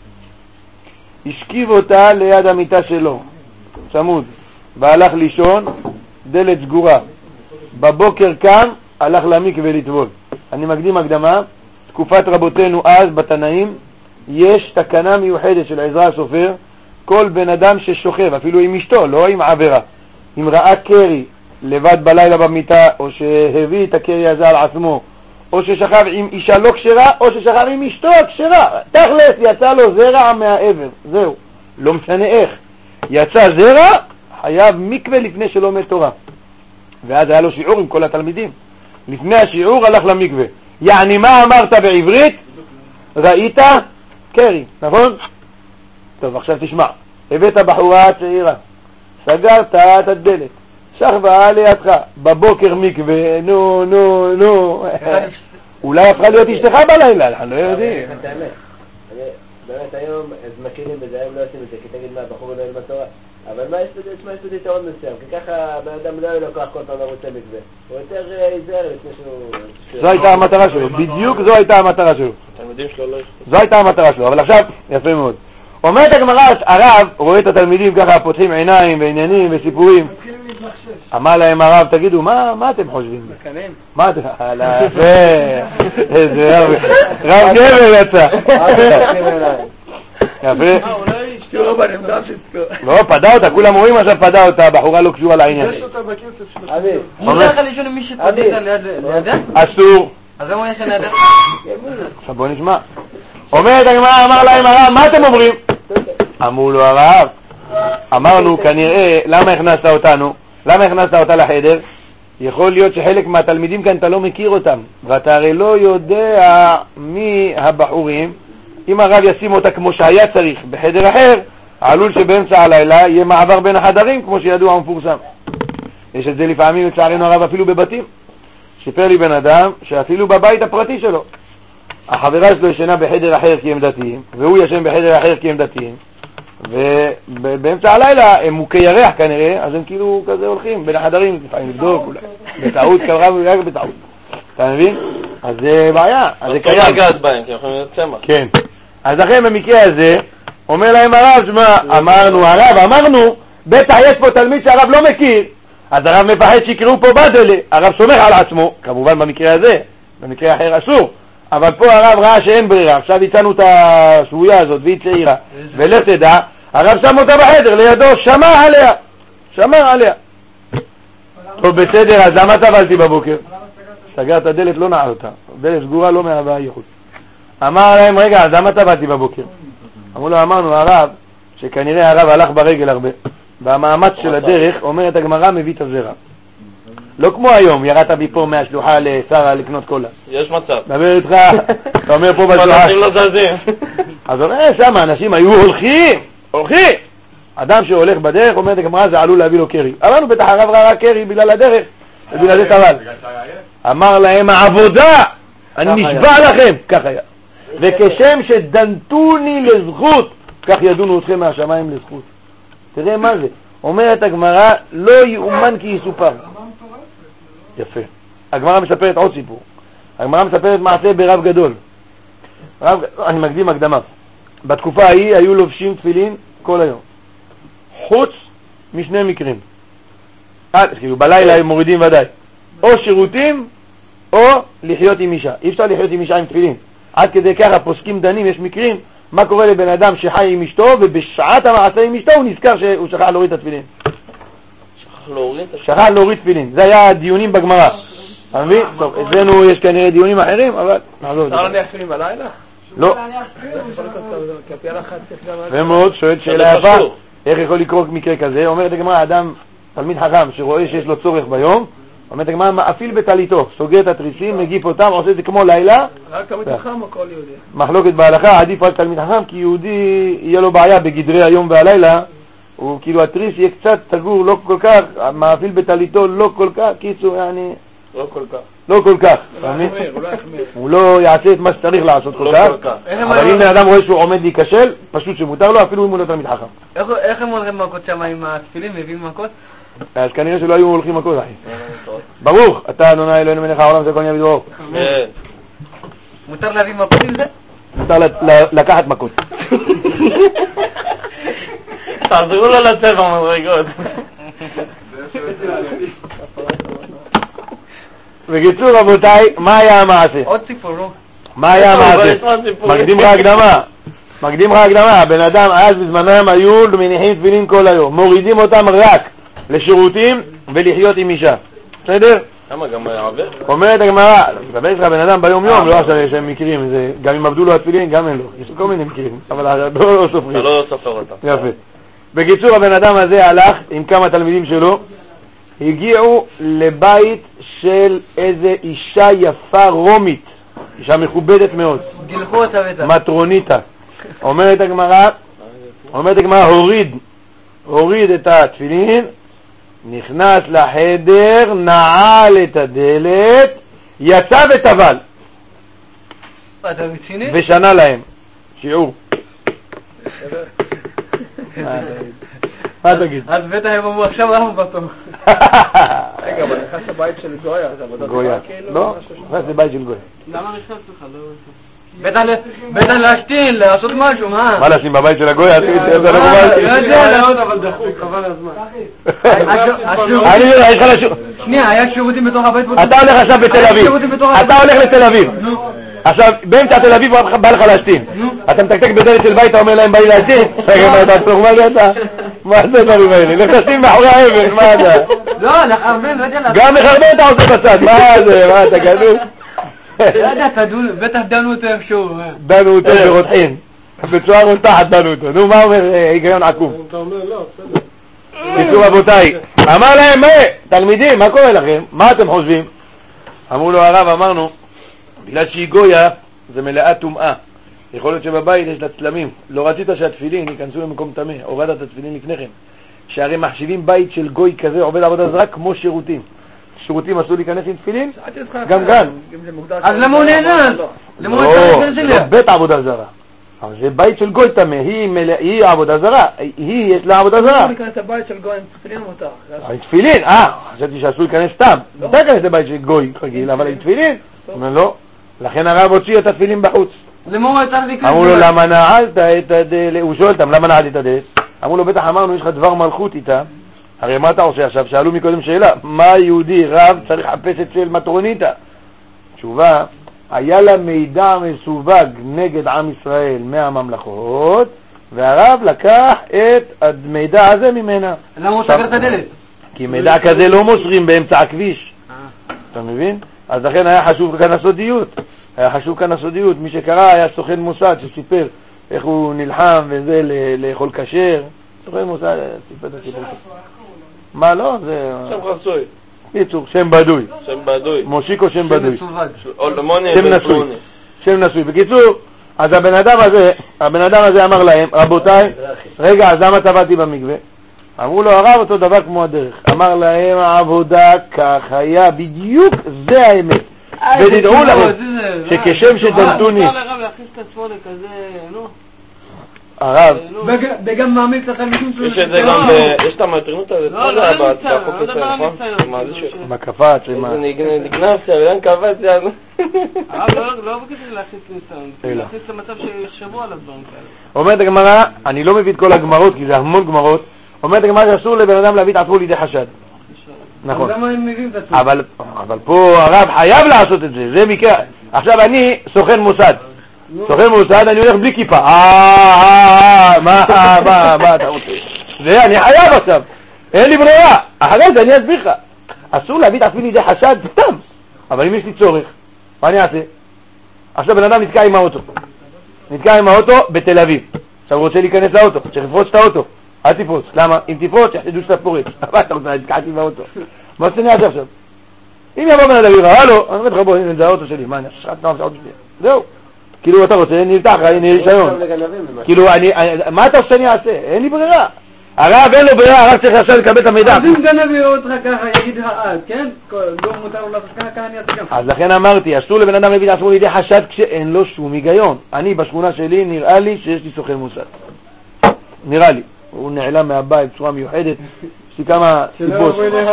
השכיב אותה ליד המיטה שלו, צמוד, והלך לישון, דלת סגורה. בבוקר קם, הלך למקווה לטבול. אני מקדים הקדמה, תקופת רבותינו אז בתנאים, יש תקנה מיוחדת של עזרא הסופר, כל בן אדם ששוכב, אפילו עם אשתו, לא עם עבירה, אם ראה קרי לבד בלילה במיטה, או שהביא את הקרי הזה על עצמו, או ששכב עם אישה לא כשרה, או ששכב עם אשתו כשרה, תכלס יצא לו זרע מהעבר, זהו, לא משנה איך, יצא זרע, חייב מקווה לפני שלומד תורה. ואז היה לו שיעור עם כל התלמידים, לפני השיעור הלך למקווה. יעני מה אמרת בעברית? ראית קרי, נכון? טוב, עכשיו תשמע, הבאת בחורה צעירה, סגרת את הדלת, שכבה לידך, בבוקר מקווה, נו, נו, נו, אולי הפכה להיות אשתך בלילה, אנחנו לא יודעים. באמת היום, אז מכירים בזה, היום לא עושים את זה, כי תגיד מה, בחור לא ילמד תורה, אבל מה יש בזה, יש בזה יתרון מסוים, כי ככה בן אדם לא ילוקח כל פעם לרוץ למקווה, הוא יותר ייזהר לפני שהוא... זו הייתה המטרה שלו, בדיוק זו הייתה המטרה שלו. זו הייתה המטרה שלו, אבל עכשיו, יפה מאוד. אומרת הגמרא, הרב רואה את התלמידים ככה פותחים עיניים ועניינים וסיפורים. אמר להם הרב, תגידו, מה, מה אתם חושבים? מקנן. מה אתם? הלאה, יפה. איזה רב, רב גבר יצא. יפה. לא, פדה אותה, כולם רואים עכשיו פדה אותה, בחורה לא קשורה לעניין. מותר לך לישון עם מי שפדית לידה? אסור. אז למה יש לידה? עכשיו בוא נשמע. אומרת הגמרא, אמר להם הרב, מה אתם אומרים? אמרו לו הרב, אמרנו כנראה, למה הכנסת אותנו? למה הכנסת אותה לחדר? יכול להיות שחלק מהתלמידים כאן אתה לא מכיר אותם, ואתה הרי לא יודע מי הבחורים. אם הרב ישים אותה כמו שהיה צריך בחדר אחר, עלול שבאמצע הלילה יהיה מעבר בין החדרים, כמו שידוע ומפורסם. יש את זה לפעמים לצערנו הרב אפילו בבתים. סיפר לי בן אדם שאפילו בבית הפרטי שלו, החברה שלו ישנה בחדר אחר כי הם דתיים, והוא ישן בחדר אחר כי הם דתיים, ובאמצע הלילה הם מוכי ירח כנראה, אז הם כאילו כזה הולכים בין החדרים, לפעמים לבדוק, אולי בטעות, כרב רק בטעות. אתה מבין? אז זה בעיה, אז זה קיים. לגעת בהם, כי אנחנו נצמח. כן. אז לכן במקרה הזה, אומר להם הרב, שמה, אמרנו, הרב, אמרנו, בטח יש פה תלמיד שהרב לא מכיר, אז הרב מפחד שיקראו פה בדלה, הרב סומך על עצמו, כמובן במקרה הזה, במקרה אחר אסור, אבל פה הרב ראה שאין ברירה, עכשיו הצענו את השבויה הזאת והיא צעירה, ולך תדע, הרב שם אותה בחדר לידו, שמר עליה, שמר עליה. טוב בסדר, אז למה טבלתי בבוקר? סגר את הדלת, לא נעל אותה, דלת סגורה לא מהווה ייחוד. אמר להם, רגע, אז למה טבלתי בבוקר? אמרו לו, אמרנו הרב, שכנראה הרב הלך ברגל הרבה, והמאמץ של הדרך, אומרת הגמרא, מביא את הזרע. לא כמו היום, ירדת מפה מהשלוחה לשרה לקנות קולה. יש מצב. דבר איתך, אתה אומר פה בשלוחה. אנשים לא זזים. אז אומר, שם האנשים היו הולכים, הולכים. אדם שהולך בדרך, אומרת הגמרא, זה עלול להביא לו קרי. אמרנו, בטח הרב ראה קרי בגלל הדרך, ובגלל זה טבל. אמר להם, העבודה, אני נשבע לכם, כך היה. וכשם שדנתוני לזכות, כך ידונו אתכם מהשמיים לזכות. תראה מה זה. אומרת הגמרא, לא יאומן כי יסופר. יפה. הגמרא מספרת עוד סיפור. הגמרא מספרת מעשה ברב גדול. רב, אני מקדים הקדמה. בתקופה ההיא היו לובשים תפילין כל היום. חוץ משני מקרים. עד, כאילו בלילה הם מורידים ודאי. או שירותים, או לחיות עם אישה. אי אפשר לחיות עם אישה עם תפילין. עד כדי ככה פוסקים דנים, יש מקרים מה קורה לבן אדם שחי עם אשתו, ובשעת המעשה עם אשתו הוא נזכר שהוא שכח להוריד את התפילין. שכח להוריד תפילין. זה היה הדיונים בגמרא. אתה מבין? טוב, אצלנו יש כנראה דיונים אחרים, אבל... אפשר להניח תפילין בלילה? לא. ומאוד שואל שאלה יפה, איך יכול לקרוא מקרה כזה? אומרת הגמרא, אדם, תלמיד חכם, שרואה שיש לו צורך ביום, אומרת הגמרא, מאפיל בטליתו, סוגר את התריסים, מגיף אותם, עושה את זה כמו לילה. רק תלמיד חכם או כל יהודי? מחלוקת בהלכה, עדיף רק תלמיד חכם, כי יהודי יהיה לו בעיה בגדרי היום והלילה, הוא כאילו התריס יהיה קצת סגור, לא כל כך, מאפיל בטליתו לא כל כך, קיצור, אני... לא כל כך. לא כל כך. הוא הוא לא יעשה את מה שצריך לעשות כל כך. אבל אם האדם רואה שהוא עומד להיכשל, פשוט שמותר לו, אפילו אם הוא לא תלמיד חכם. איך הם הולכים מכות שם עם התפילין, מביאים מכות? אז כנראה שלא היו הולכים מכות, אחי. ברוך, אתה אדוני אלוהינו מלך העולם שהכל נהיה בדברו. מותר להביא מכות עם זה? מותר לקחת מכות. תעזרו לו לצאת במדרגות. בקיצור רבותיי, מה היה המעשה? עוד סיפור. מה היה המעשה? מקדים לך הקדמה. מקדים לך הקדמה. הבן אדם אז בזמנם היו מניחים תפילין כל היום. מורידים אותם רק לשירותים ולחיות עם אישה. בסדר? למה גם עבר? אומרת הגמרא, מדבר איתך בן אדם ביום יום, לא עכשיו יש להם מקרים, גם אם עבדו לו התפילין, גם אין לו. יש כל מיני מקרים, אבל לא סופרים. אתה לא סופר אותם. יפה. בקיצור, הבן אדם הזה הלך עם כמה תלמידים שלו, הגיעו לבית של איזה אישה יפה רומית, אישה מכובדת מאוד. גילחו אותה ואת מטרוניתה. אומרת הגמרא, אומרת הגמרא, הוריד, הוריד את התפילין, נכנס לחדר, נעל את הדלת, יצא וטבל. אתה רציני? ושנה להם. שיעור. מה תגיד? אז בטח הם אמרו עכשיו אנחנו בטוח. רגע, אבל נכנס לבית של גויה, זה עבודה גויה. לא, נכנס לבית של גויה. למה נכנס לך? בטח להשתין, לעשות משהו, מה? מה לשים בבית של הגויה? לא יודע, אבל דחוק, חבל הזמן. אני לא, יש לך לשור. שנייה, היה שירותים בתוך הבית? אתה הולך עכשיו בתל אביב. אתה הולך לתל אביב. עכשיו, באמצע תל אביב בא לך להשתין. אתה מתקתק בדלת של בית, אתה אומר להם, בא לי להשתין? רגע, מה אתה תוך מה לי אתה? מה זה דברים האלה? לך תשתין מאחורי האבן, מה אתה? לא, לחרבן, לא יודע. גם מחרבן אתה עושה בצד, מה זה? מה אתה גדול? לא יודע, בטח דנו אותו איכשהו. דנו אותו ברותחין. בצורה רותחת דנו אותו. נו, מה אומר היגיון עקום? אתה אומר לא, בסדר. קיצור רבותיי, אמר להם, מה? תלמידים, מה קורה לכם? מה אתם חושבים? אמרו לו הרב, אמרנו, בגלל שהיא גויה, זה מלאה טומאה. יכול להיות שבבית יש לה צלמים. לא רצית שהתפילין ייכנסו למקום טמא, הורדת את התפילין לפני כן. שהרי מחשיבים בית של גוי כזה עובד עבודה זרה כמו שירותים. שירותים אסור להיכנס עם תפילין? גם גן. אז למה הוא נהנס? למה הוא לא, זה לא בית עבודה זרה. אבל זה בית של גוי טמא, היא עבודה זרה, היא יש לה עבודה זרה. אסור להיכנס לבית של גוי עם תפילין מותר. עם תפילין, אה, חשבתי שאסור להיכנס סתם. אתה להיכנס לבית של גוי רגיל, אבל עם תפילין? אומר לא. לכן הרב הוציא את התפילין בחוץ. למה הוא צריך להיכנס? אמרו לו, למה נעלת את הדלת? הוא שואל אותם, למה נעלת את הדלת? אמרו לו, בטח אמרנו, יש לך דבר מלכות איתה. הרי מה אתה עושה עכשיו? שאלו מקודם שאלה, מה יהודי רב צריך לחפש אצל מטרוניתה? תשובה, היה לה מידע מסווג נגד עם ישראל מהממלכות, והרב לקח את המידע הזה ממנה. למה הוא סגר את הדלת? כי מידע כזה לא מוסרים באמצע הכביש. אתה מבין? אז לכן היה חשוב כאן הסודיות. היה חשוב כאן הסודיות. מי שקרא היה סוכן מוסד שסיפר איך הוא נלחם וזה לאכול כשר. סוכן מוסד סיפר את הסיפור. מה לא? זה... שם חסוי. קיצור, שם בדוי. שם בדוי. מושיקו שם בדוי. שם נשוי. שם נשוי. בקיצור, אז הבן אדם הזה, הבן אדם הזה אמר להם, רבותיי, רגע, אז למה טבעתי במקווה? אמרו לו, הרב אותו דבר כמו הדרך. אמר להם, העבודה כך היה, בדיוק זה האמת. ותדעו לכם, שכשם שדלתוני... מותר לרב להכניס את עצמו לכזה, נו. הרב. וגם מאמין את התלמידים שלו. יש את זה גם, יש את המטרנות הזה. לא, לא, לא נמצא, לא דבר על מה קפץ, מה? נגנבתי, אבל אין קפץ, יאללה. הרב לא בקשר להכניס ניסיון, להכניס למצב שיחשבו עליו דברים כאלה. אומרת הגמרא, אני לא מביא את כל הגמרות, כי זה המון גמרות, אומרת הגמרא שאסור לבן אדם להביא את עצמו לידי חשד. נכון. למה הם מביאים את עצמו? אבל פה הרב חייב לעשות את זה, זה מקרה. עכשיו אני סוכן מוסד. סוחר מוסד, אני הולך בלי כיפה. אה, מה, מה, מה אתה רוצה? זה, אני חייב עכשיו. אין לי ברירה. אחרי זה אני אסביר לך. אסור להביא תעשבי לידי חשד סתם. אבל אם יש לי צורך, מה אני אעשה? עכשיו בן אדם נתקע עם האוטו. נתקע עם האוטו בתל אביב. עכשיו הוא רוצה להיכנס לאוטו, צריך לפרוץ את האוטו. אל תפרוץ. למה? אם תפרוץ, יחשדו שאתה פורץ. מה אתה רוצה? נתקעתי עם האוטו. מה שאתה נעשה עכשיו? אם יבוא בן אדם ויראה, הלו, אני אומר לך בוא, הנה זה האוטו שלי. מה, אני אשחט נעשה האוטו שלי. זהו. כאילו אתה רוצה, נלתח, הנה רישיון. כאילו, מה אתה רוצה שאני אעשה? אין לי ברירה. הרב אין לו ברירה, הרב צריך עכשיו לקבל את המידע. אז אם גנב יראה אותך ככה, יגיד העד, כן? לא מותר לו לעשות ככה, ככה אני אעשה גם. אז לכן אמרתי, אסור לבן אדם להביא את עצמו לידי חשד כשאין לו שום היגיון. אני בשכונה שלי נראה לי שיש לי סוכן מוסד. נראה לי. הוא נעלם מהבית בצורה מיוחדת. יש לי כמה סיבות.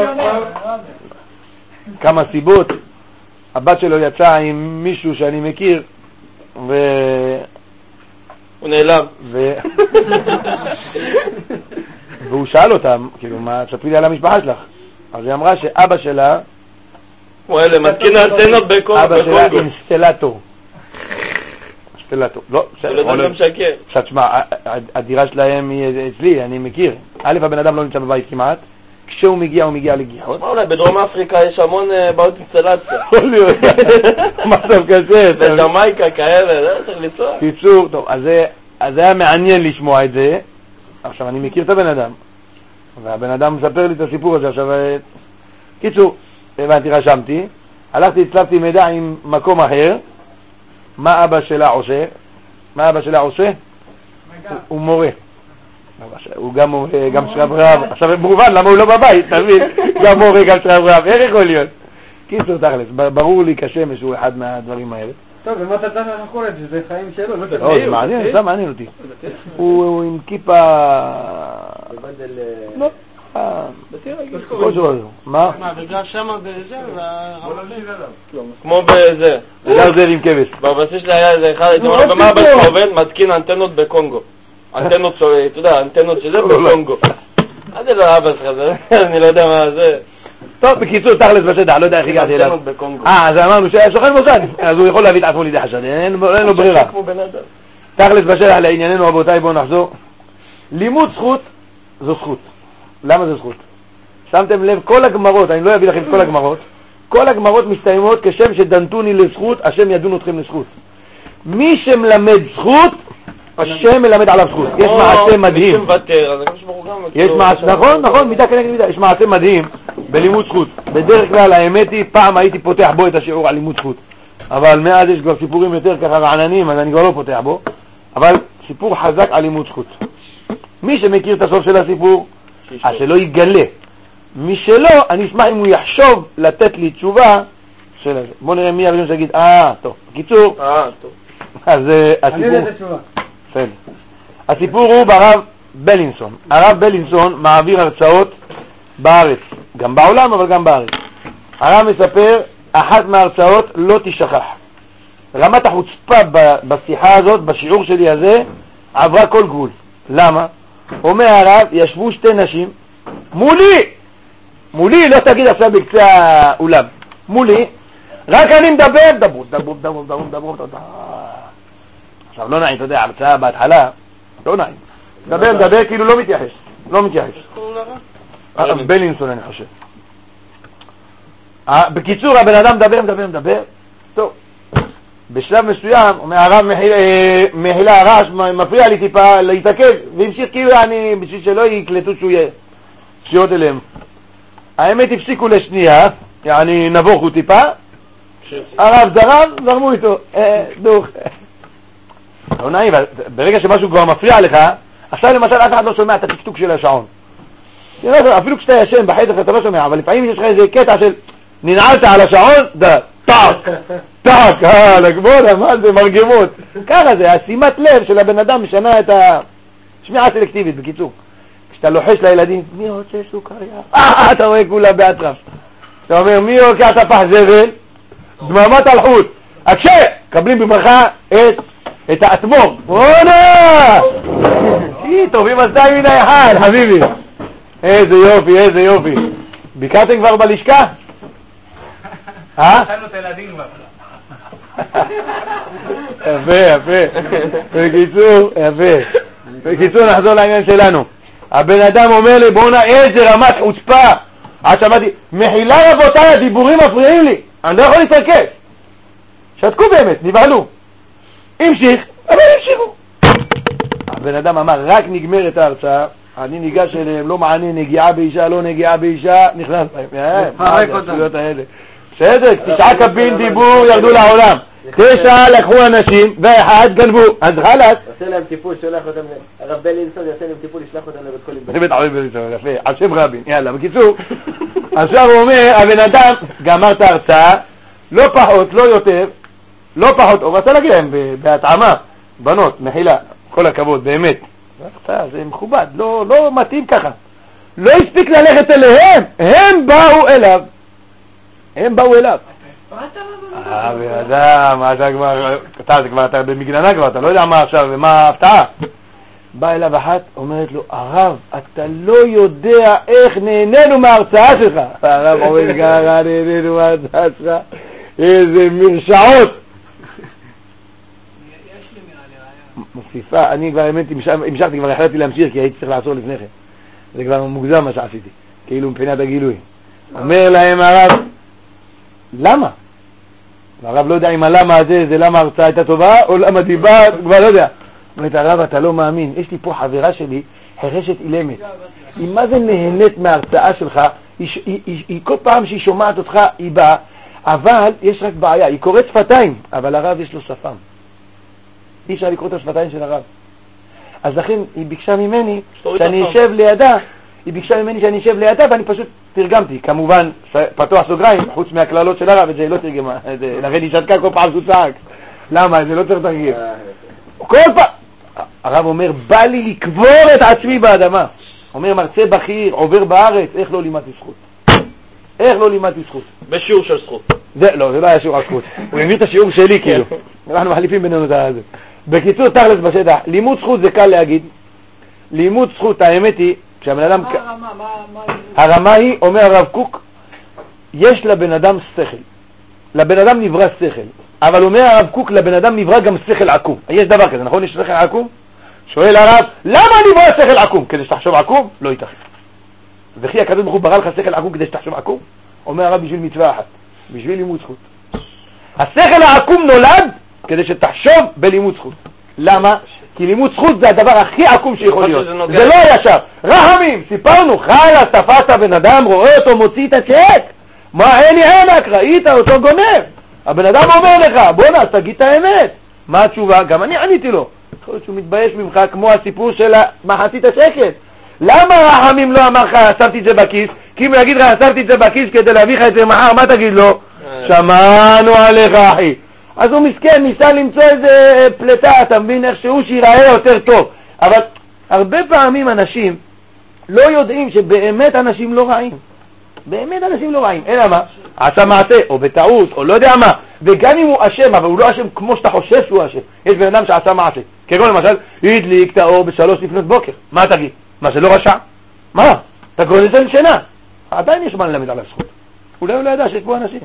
כמה סיבות. הבת שלו יצאה עם מישהו שאני מכיר, ו... הוא נעלם. ו... והוא שאל אותה, כאילו, מה, תספרי לי על המשפחה שלך. אז היא אמרה שאבא שלה... הוא אלה, מתקין אנטנות בקונגו. אבא שלה אינסטלטור. אינסטלטור. לא, הוא לא יודע משקר. עכשיו, תשמע, הדירה שלהם היא אצלי, אני מכיר. א', הבן אדם לא נמצא בבית כמעט. כשהוא מגיע, הוא מגיע לגיחות. מה אולי, בדרום אפריקה יש המון בעיות אינסטלציה. יכול להיות. מצב קשה. בג'מייקה כאלה, זה צריך ליצוע. קיצור, טוב, אז זה היה מעניין לשמוע את זה. עכשיו, אני מכיר את הבן אדם. והבן אדם מספר לי את הסיפור הזה. עכשיו, קיצור, הבנתי, רשמתי. הלכתי, הצלבתי מידע עם מקום אחר. מה אבא שלה עושה? מה אבא שלה עושה? הוא מורה. הוא גם מורה, גם שרב רב. עכשיו, במובן, למה הוא לא בבית, תבין? גם מורה, גם שרב רב. איך יכול להיות? קיצור, תכלס, ברור לי כשמש הוא אחד מהדברים האלה. טוב, ומה אתה צריך לחקור את זה? זה חיים שלו, לא לא, זה מעניין, זה מעניין אותי. הוא עם כיפה... לא. מה? מה, בגלל שמה בזה, כמו בזה. בגלל זה עם כבש. בבסיס שלי היה איזה אחד, הייתי אומר, במה הבית עובד? מתקין אנטנות בקונגו. אנטנות, אתה יודע, אנטנות שזה בקונגו. עד לא אבא שלך, אני לא יודע מה זה. טוב, בקיצור, תכלס בשטח, לא יודע איך הגעתי אליו. אה, אז אמרנו שהיה סוכן מוסד, אז הוא יכול להביא את עצמו לידי חשד, אין לו ברירה. תכלס בשטח, לענייננו רבותיי, בואו נחזור. לימוד זכות זו זכות. למה זו זכות? שמתם לב, כל הגמרות, אני לא אביא לכם את כל הגמרות, כל הגמרות מסתיימות כשם שדנתוני לזכות, השם ידון אתכם לזכות. מי שמלמד זכות, השם מלמד עליו זכות. יש מעשה מדהים. יש מעשה, נכון, נכון, מידה כנגד מידה. יש מעשה מדהים בלימוד זכות. בדרך כלל האמת היא, פעם הייתי פותח בו את השיעור על לימוד זכות. אבל מאז יש כבר סיפורים יותר ככה רעננים, אז אני כבר לא פותח בו. אבל סיפור חזק על לימוד זכות. מי שמכיר את הסוף של הסיפור, אז שלא יגלה. מי שלא, אני אשמח אם הוא יחשוב לתת לי תשובה של זה. בוא נראה מי הראשון שיגיד, אה, טוב. בקיצור, אה, טוב. אז הסיפור... אני יודע את התשובה. בסדר. הסיפור הוא ברב בלינסון. הרב בלינסון מעביר הרצאות בארץ, גם בעולם אבל גם בארץ. הרב מספר, אחת מההרצאות לא תשכח. רמת החוצפה בשיחה הזאת, בשיעור שלי הזה, עברה כל גבול. למה? אומר הרב, ישבו שתי נשים, מולי, מולי, לא תגיד עכשיו בקצה האולם, מולי, רק אני מדבר, דברו, דברו, דברו, דברו, דברו, דברו. עכשיו לא נעים, אתה יודע, הרצאה בהתחלה, לא נעים. מדבר, מדבר, כאילו לא מתייחס, לא מתייחס. בלינסון אני חושב. בקיצור, הבן אדם מדבר, מדבר, מדבר, טוב. בשלב מסוים, אומר הרב מחילה, הרעש מפריע לי טיפה להתעכב, והמשיך כאילו אני, בשביל שלא יקלטו שהוא יהיה שיעות אליהם. האמת הפסיקו לשנייה, יעני נבוכו טיפה, הרב זרם, זרמו איתו, דוך. לא נעים, ברגע שמשהו כבר מפריע לך, עכשיו למשל אף אחד לא שומע את הטקטוק של השעון. אפילו כשאתה ישן בחדר אתה לא שומע, אבל לפעמים יש לך איזה קטע של ננעלת על השעון, דה, טאק, טאק, אה, לגבולה, מה זה, מרגמות. ככה זה, השימת לב של הבן אדם משנה את השמיעה הסלקטיבית, בקיצור. כשאתה לוחש לילדים, מי רוצה סוכריה? אה, אתה רואה כולה באטרף. אתה אומר, מי הולקע את הפח זבל? דממת על חוט. הקשה, קבלים בברכה את, את האטמור. בואנה! היא, טובים עשתיים מן האחד, חביבי. איזה יופי, איזה יופי. ביקרתם כבר בלשכה? אה? אכלנו את הילדים כבר. יפה, יפה. בקיצור, יפה. בקיצור, נחזור לעניין שלנו. הבן אדם אומר לי, בואו נע, איזה רמת חוצפה. עד שמעתי, מחילה רבותיי, הדיבורים מפריעים לי. אני לא יכול להתרכז. שתקו באמת, נבהלו. המשיך, אבל המשיכו. הבן אדם אמר, רק נגמרת ההרצאה, אני ניגש אליהם, לא מענה, נגיעה באישה, לא נגיעה באישה, נכנס להם. פרק אותם. בסדר, תשעה קבין דיבור ירדו לעולם. תשע לקחו אנשים, ואחד גנבו. אז חלאס. עושה להם טיפול, שולח אותם, הרב בלינסון יעשה להם טיפול, ישלח אותם לבית חולים. זה בית הרב בלינסון, יפה, על שם רבין. יאללה, בקיצור, עכשיו הוא אומר, הבן אדם גמר את ההרצאה, לא פחות, לא יותר, לא פחות, הוא רצה להגיד להם בהתאמה, בנות, מחילה, כל הכבוד, באמת. זה מכובד, לא, לא מתאים ככה. לא הספיק ללכת אליהם, הם באו אליו. הם באו אליו. אה, באדם, אתה כבר, אתה כבר, אתה במגננה כבר, אתה לא יודע מה עכשיו ומה ההפתעה. בא אליו אחת, אומרת לו, הרב, אתה לא יודע איך נהנינו מההרצאה שלך. הרב אומר, ככה נהנינו מההרצאה שלך, איזה מרשעות. מוסיפה, אני כבר האמת המשכתי, כבר החלטתי להמשיך, כי הייתי צריך לעצור לפני כן. זה כבר מוגזם מה שעשיתי, כאילו מבחינת הגילוי. אומר להם הרב, למה? והרב לא יודע אם הלמה הזה זה למה ההרצאה הייתה טובה, או למה דיבה, כבר לא יודע. אומרת, הרב, אתה לא מאמין, יש לי פה חברה שלי, חרשת אילמת. היא מה זה נהנית מההרצאה שלך, היא, היא, היא, היא כל פעם שהיא שומעת אותך, היא באה, אבל יש רק בעיה, היא קוראת שפתיים, אבל הרב יש לו שפם. אי אפשר לקרוא את השפתיים של הרב. אז לכן היא ביקשה ממני שאני אשב לידה, היא ביקשה ממני שאני אשב לידה, ואני פשוט תרגמתי. כמובן, פתוח סוגריים, חוץ מהכללות של הרב, את זה היא לא תרגמה. לכן היא שתקה כל פעם שהוא צעק. למה? זה לא צריך לתרגם. כל פעם. הרב אומר, בא לי לקבור את עצמי באדמה. אומר, מרצה בכיר, עובר בארץ, איך לא לימדתי זכות? איך לא לימדתי זכות? בשיעור של זכות. זה, לא, זה לא היה שיעור הזכות. הוא העביר את השיעור שלי, כאילו. אנחנו מחליפים בינינו את הזה. בקיצור, תכלס בשטח, לימוד זכות זה קל להגיד. לימוד זכות, האמת היא, כשהבן אדם... מה הרמה? מה, מה... הרמה היא, אומר הרב קוק, יש לבן אדם שכל. לבן אדם נברא שכל. אבל אומר הרב קוק, לבן אדם נברא גם שכל עקום. יש דבר כזה, נכון? יש שכל עקום? שואל הרב, למה נברא שכל עקום? כדי שתחשוב עקום? לא ייתכן. וכי הקדוש ברוך הוא ברא לך שכל עקום כדי שתחשוב עקום? אומר הרב בשביל מצווה אחת, בשביל לימוד זכות. השכל העקום נולד כדי שתחשוב בלימוד זכות. למה? כי לימוד זכות זה הדבר הכי עקום שיכול להיות. זה לא ישר. רחמים, סיפרנו, חלאס, תפסת בן אדם, רואה אותו, מוציא את הצ'ק. מה, אין לי עמק, ראית אותו גונב. הבן אדם אומר לך, בוא נע, תגיד את האמת. מה התשובה? גם אני עניתי לו. יכול להיות שהוא מתבייש ממך כמו הסיפור של מחצית השקל. למה רחמים לא אמר לך, שמתי את זה בכיס? כי אם הוא יגיד לך, שמתי את זה בכיס כדי להביא לך את זה מחר, מה תגיד לו? שמענו עליך, אחי. אז הוא מסכן, ניסה למצוא איזה פלטה, אתה מבין איך שהוא שיראה יותר טוב. אבל הרבה פעמים אנשים לא יודעים שבאמת אנשים לא רעים. באמת אנשים לא רעים. אלא מה? עשה מעשה, או בטעות, או לא יודע מה. וגם אם הוא אשם, אבל הוא לא אשם כמו שאתה חושב שהוא אשם. יש בן אדם שעשה מעשה. כגון למשל, הדליק את האור בשלוש לפנות בוקר. מה תגיד? מה, זה לא רשע? מה? אתה קורא לזה לשינה. עדיין יש מה ללמד על הזכות. אולי הוא לא ידע שיש פה אנשים.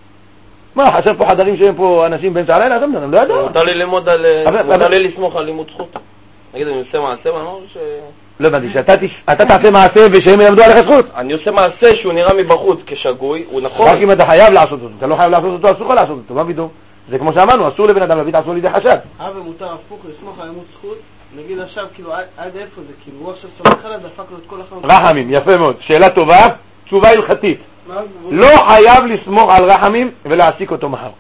מה, חסר פה חדרים שהם פה אנשים באמצע הלילה? אתה לא יודע. מותר לי ללמוד על... מותר לי לסמוך על לימוד זכות. נגיד, אני עושה מעשה, ואני אומר ש... לא הבנתי, שאתה תעשה מעשה ושהם ילמדו עליך זכות. אני עושה מעשה שהוא נראה מבחוץ כשגוי, הוא נכון. רק אם אתה חייב לעשות אותו. אתה לא חייב לעשות אותו, אסור לך לעשות אותו. מה פתאום? זה כמו שאמרנו, אסור לבן אדם להביא את עצמו לידי חשד. אה, ומותר הפוך לסמוך על לימוד זכות? נגיד עכשיו, כאילו, עד איפה זה? כאילו, הוא עכשיו סומך עליו, דפק לו את כל החיים. רחמים, יפה מאוד. שאלה טובה, תשובה הלכתית. לא חייב לסמוך על רחמים ולהעסיק אותו מחר.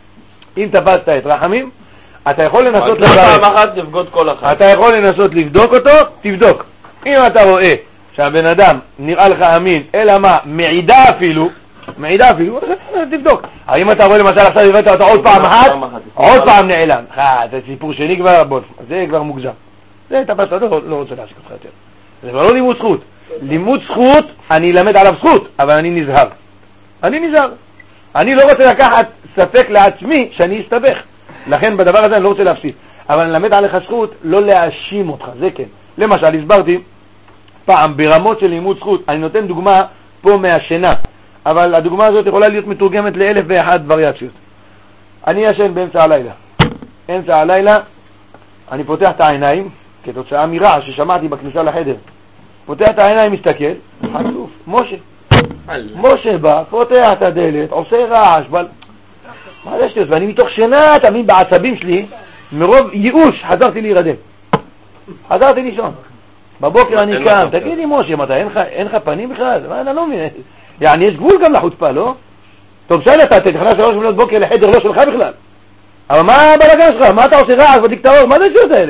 אם תפסת את רחמים, אתה יכול לנסות לבדוק כל החיים. אתה יכול לנסות לבדוק אותו, תבדוק. אם אתה רואה שהבן אדם נראה לך אמין, אלא מה, מעידה אפילו, מעידה אפילו, תבדוק. האם אתה רואה למשל עכשיו הבאת אותו עוד פעם אחת, עוד פעם נעלם. זה סיפור שני כבר, בוא, זה כבר מוגזם. זה תפסת אותו, לא רוצה להעסיק אותך יותר. זה כבר לא לימוד זכות. לימוד זכות, אני אלמד עליו זכות, אבל אני נזהר. אני נזהר. אני לא רוצה לקחת ספק לעצמי שאני אסתבך. לכן בדבר הזה אני לא רוצה להפסיד. אבל אני אלמד עליך זכות, לא להאשים אותך, זה כן. למשל, הסברתי פעם ברמות של לימוד זכות, אני נותן דוגמה פה מהשינה, אבל הדוגמה הזאת יכולה להיות מתורגמת לאלף ואחת וריאציות. אני ישן באמצע הלילה. אמצע הלילה, אני פותח את העיניים, כתוצאה מרעש ששמעתי בכניסה לחדר. פותח את העיניים, מסתכל, חצוף, משה. משה בא, פותח את הדלת, עושה רעש, בל... מה זה שטויות? ואני מתוך שינה, תמיד בעצבים שלי, מרוב ייאוש, חזרתי להירדם. חזרתי לישון. בבוקר אני קם, תגיד לי משה, מתי, אין לך פנים בכלל? מה, אני לא מבין. יעני, יש גבול גם לחוצפה, לא? טוב, שאלה, אתה תכנס שלוש מילות בוקר לחדר לא שלך בכלל. אבל מה הבלגן שלך? מה אתה עושה רעש ודליק את האור? מה זה שטויות האלה?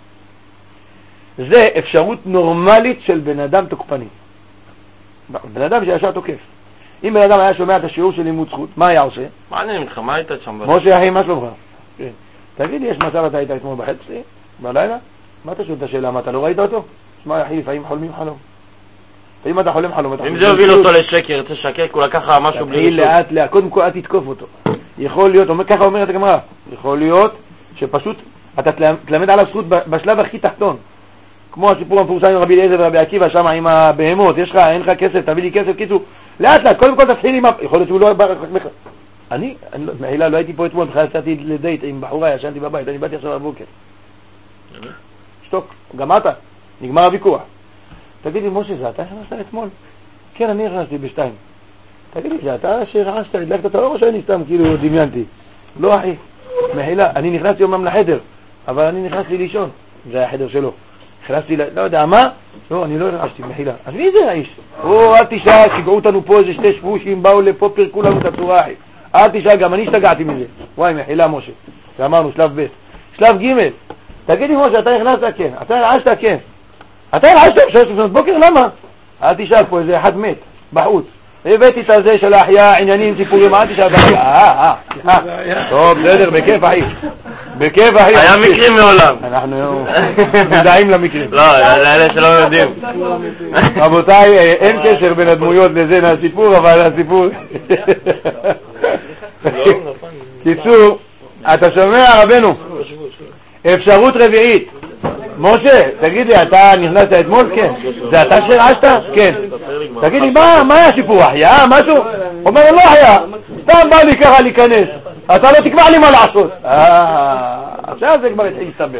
זה אפשרות נורמלית של בן אדם תוקפני. בן אדם שישר תוקף. אם בן אדם היה שומע את השיעור של לימוד זכות, מה היה עושה? מה אני ממך? מה היית שם? משה אחי, מה שלומך? כן. תגיד לי, יש מצב אתה היית אתמול בחץ שלי? בלילה? מה אתה שואל את השאלה? מה, אתה לא ראית אותו? שמע אחי, לפעמים חולמים חלום. אם אתה חולם חלום, אם זה הוביל אותו לשקר, תשקר, כולה ככה משהו בלי תתחיל לאט לאט, קודם כל אל תתקוף אותו. יכול להיות, ככה אומרת הגמרא, יכול להיות שפשוט אתה תלמד עליו זכות בשלב הכי תחתון. כמו הסיפור המפורסם עם רבי אליעזר ורבי עקיבא שם עם הבהמות, יש לך, אין לך כסף, תביא לי כסף, קיצור, לאט לאט, קודם כל תתחיל עם... יכול להיות שהוא לא בא... אני, מחילה, לא הייתי פה אתמול, בכלל יצאתי לדייט עם בחורה, ישנתי בבית, אני באתי עכשיו בבוקר. שתוק, גמרת, נגמר הוויכוח. תגיד לי, משה, זה אתה נכנסת אתמול? כן, אני נכנסתי בשתיים. תגיד לי, זה אתה שרעשת, הדלקת את האור או שאני סתם כאילו דמיינתי? לא אחי, מחילה, אני נכנסתי אומנם לחדר, אבל אני נכנסתי לישון, זה היה החדר שלו. נכנסתי, לא יודע מה? לא, אני לא נכנסתי, מחילה. אז מי זה האיש? או, אל תשאל, שיגעו אותנו פה איזה שתי שבושים, באו לפה, פרקו לנו את הצורה אחי. אל תשאל, גם אני השתגעתי מזה. וואי, מחילה, משה. ואמרנו, שלב ב'. שלב ג'. תגיד לי, משה, אתה נכנסת? כן. אתה רעשת? כן. אתה רעשת בשש לפנות בוקר? למה? אל תשאל, פה איזה אחד מת, בחוץ. הבאתי את הזה של ההחיה, עניינים, סיפורים, אל תשאל, אה, אה, אה. טוב, בסדר, בכיף, אחי. בכיף, אחי. היה מקרים מעולם. אנחנו מודעים למקרים. לא, לאלה שלא יודעים. רבותיי, אין קשר בין הדמויות לזה מהסיפור, אבל הסיפור... קיצור, אתה שומע רבנו? אפשרות רביעית. משה, תגיד לי, אתה נכנסת אתמול? כן. זה אתה שרעשת? כן. תגיד לי, מה היה הסיפור? החיה? משהו? אומר, לא החיה. סתם בא לי ככה להיכנס. אתה לא תקבע לי מה לעשות. עכשיו זה כבר התחיל להסתבר.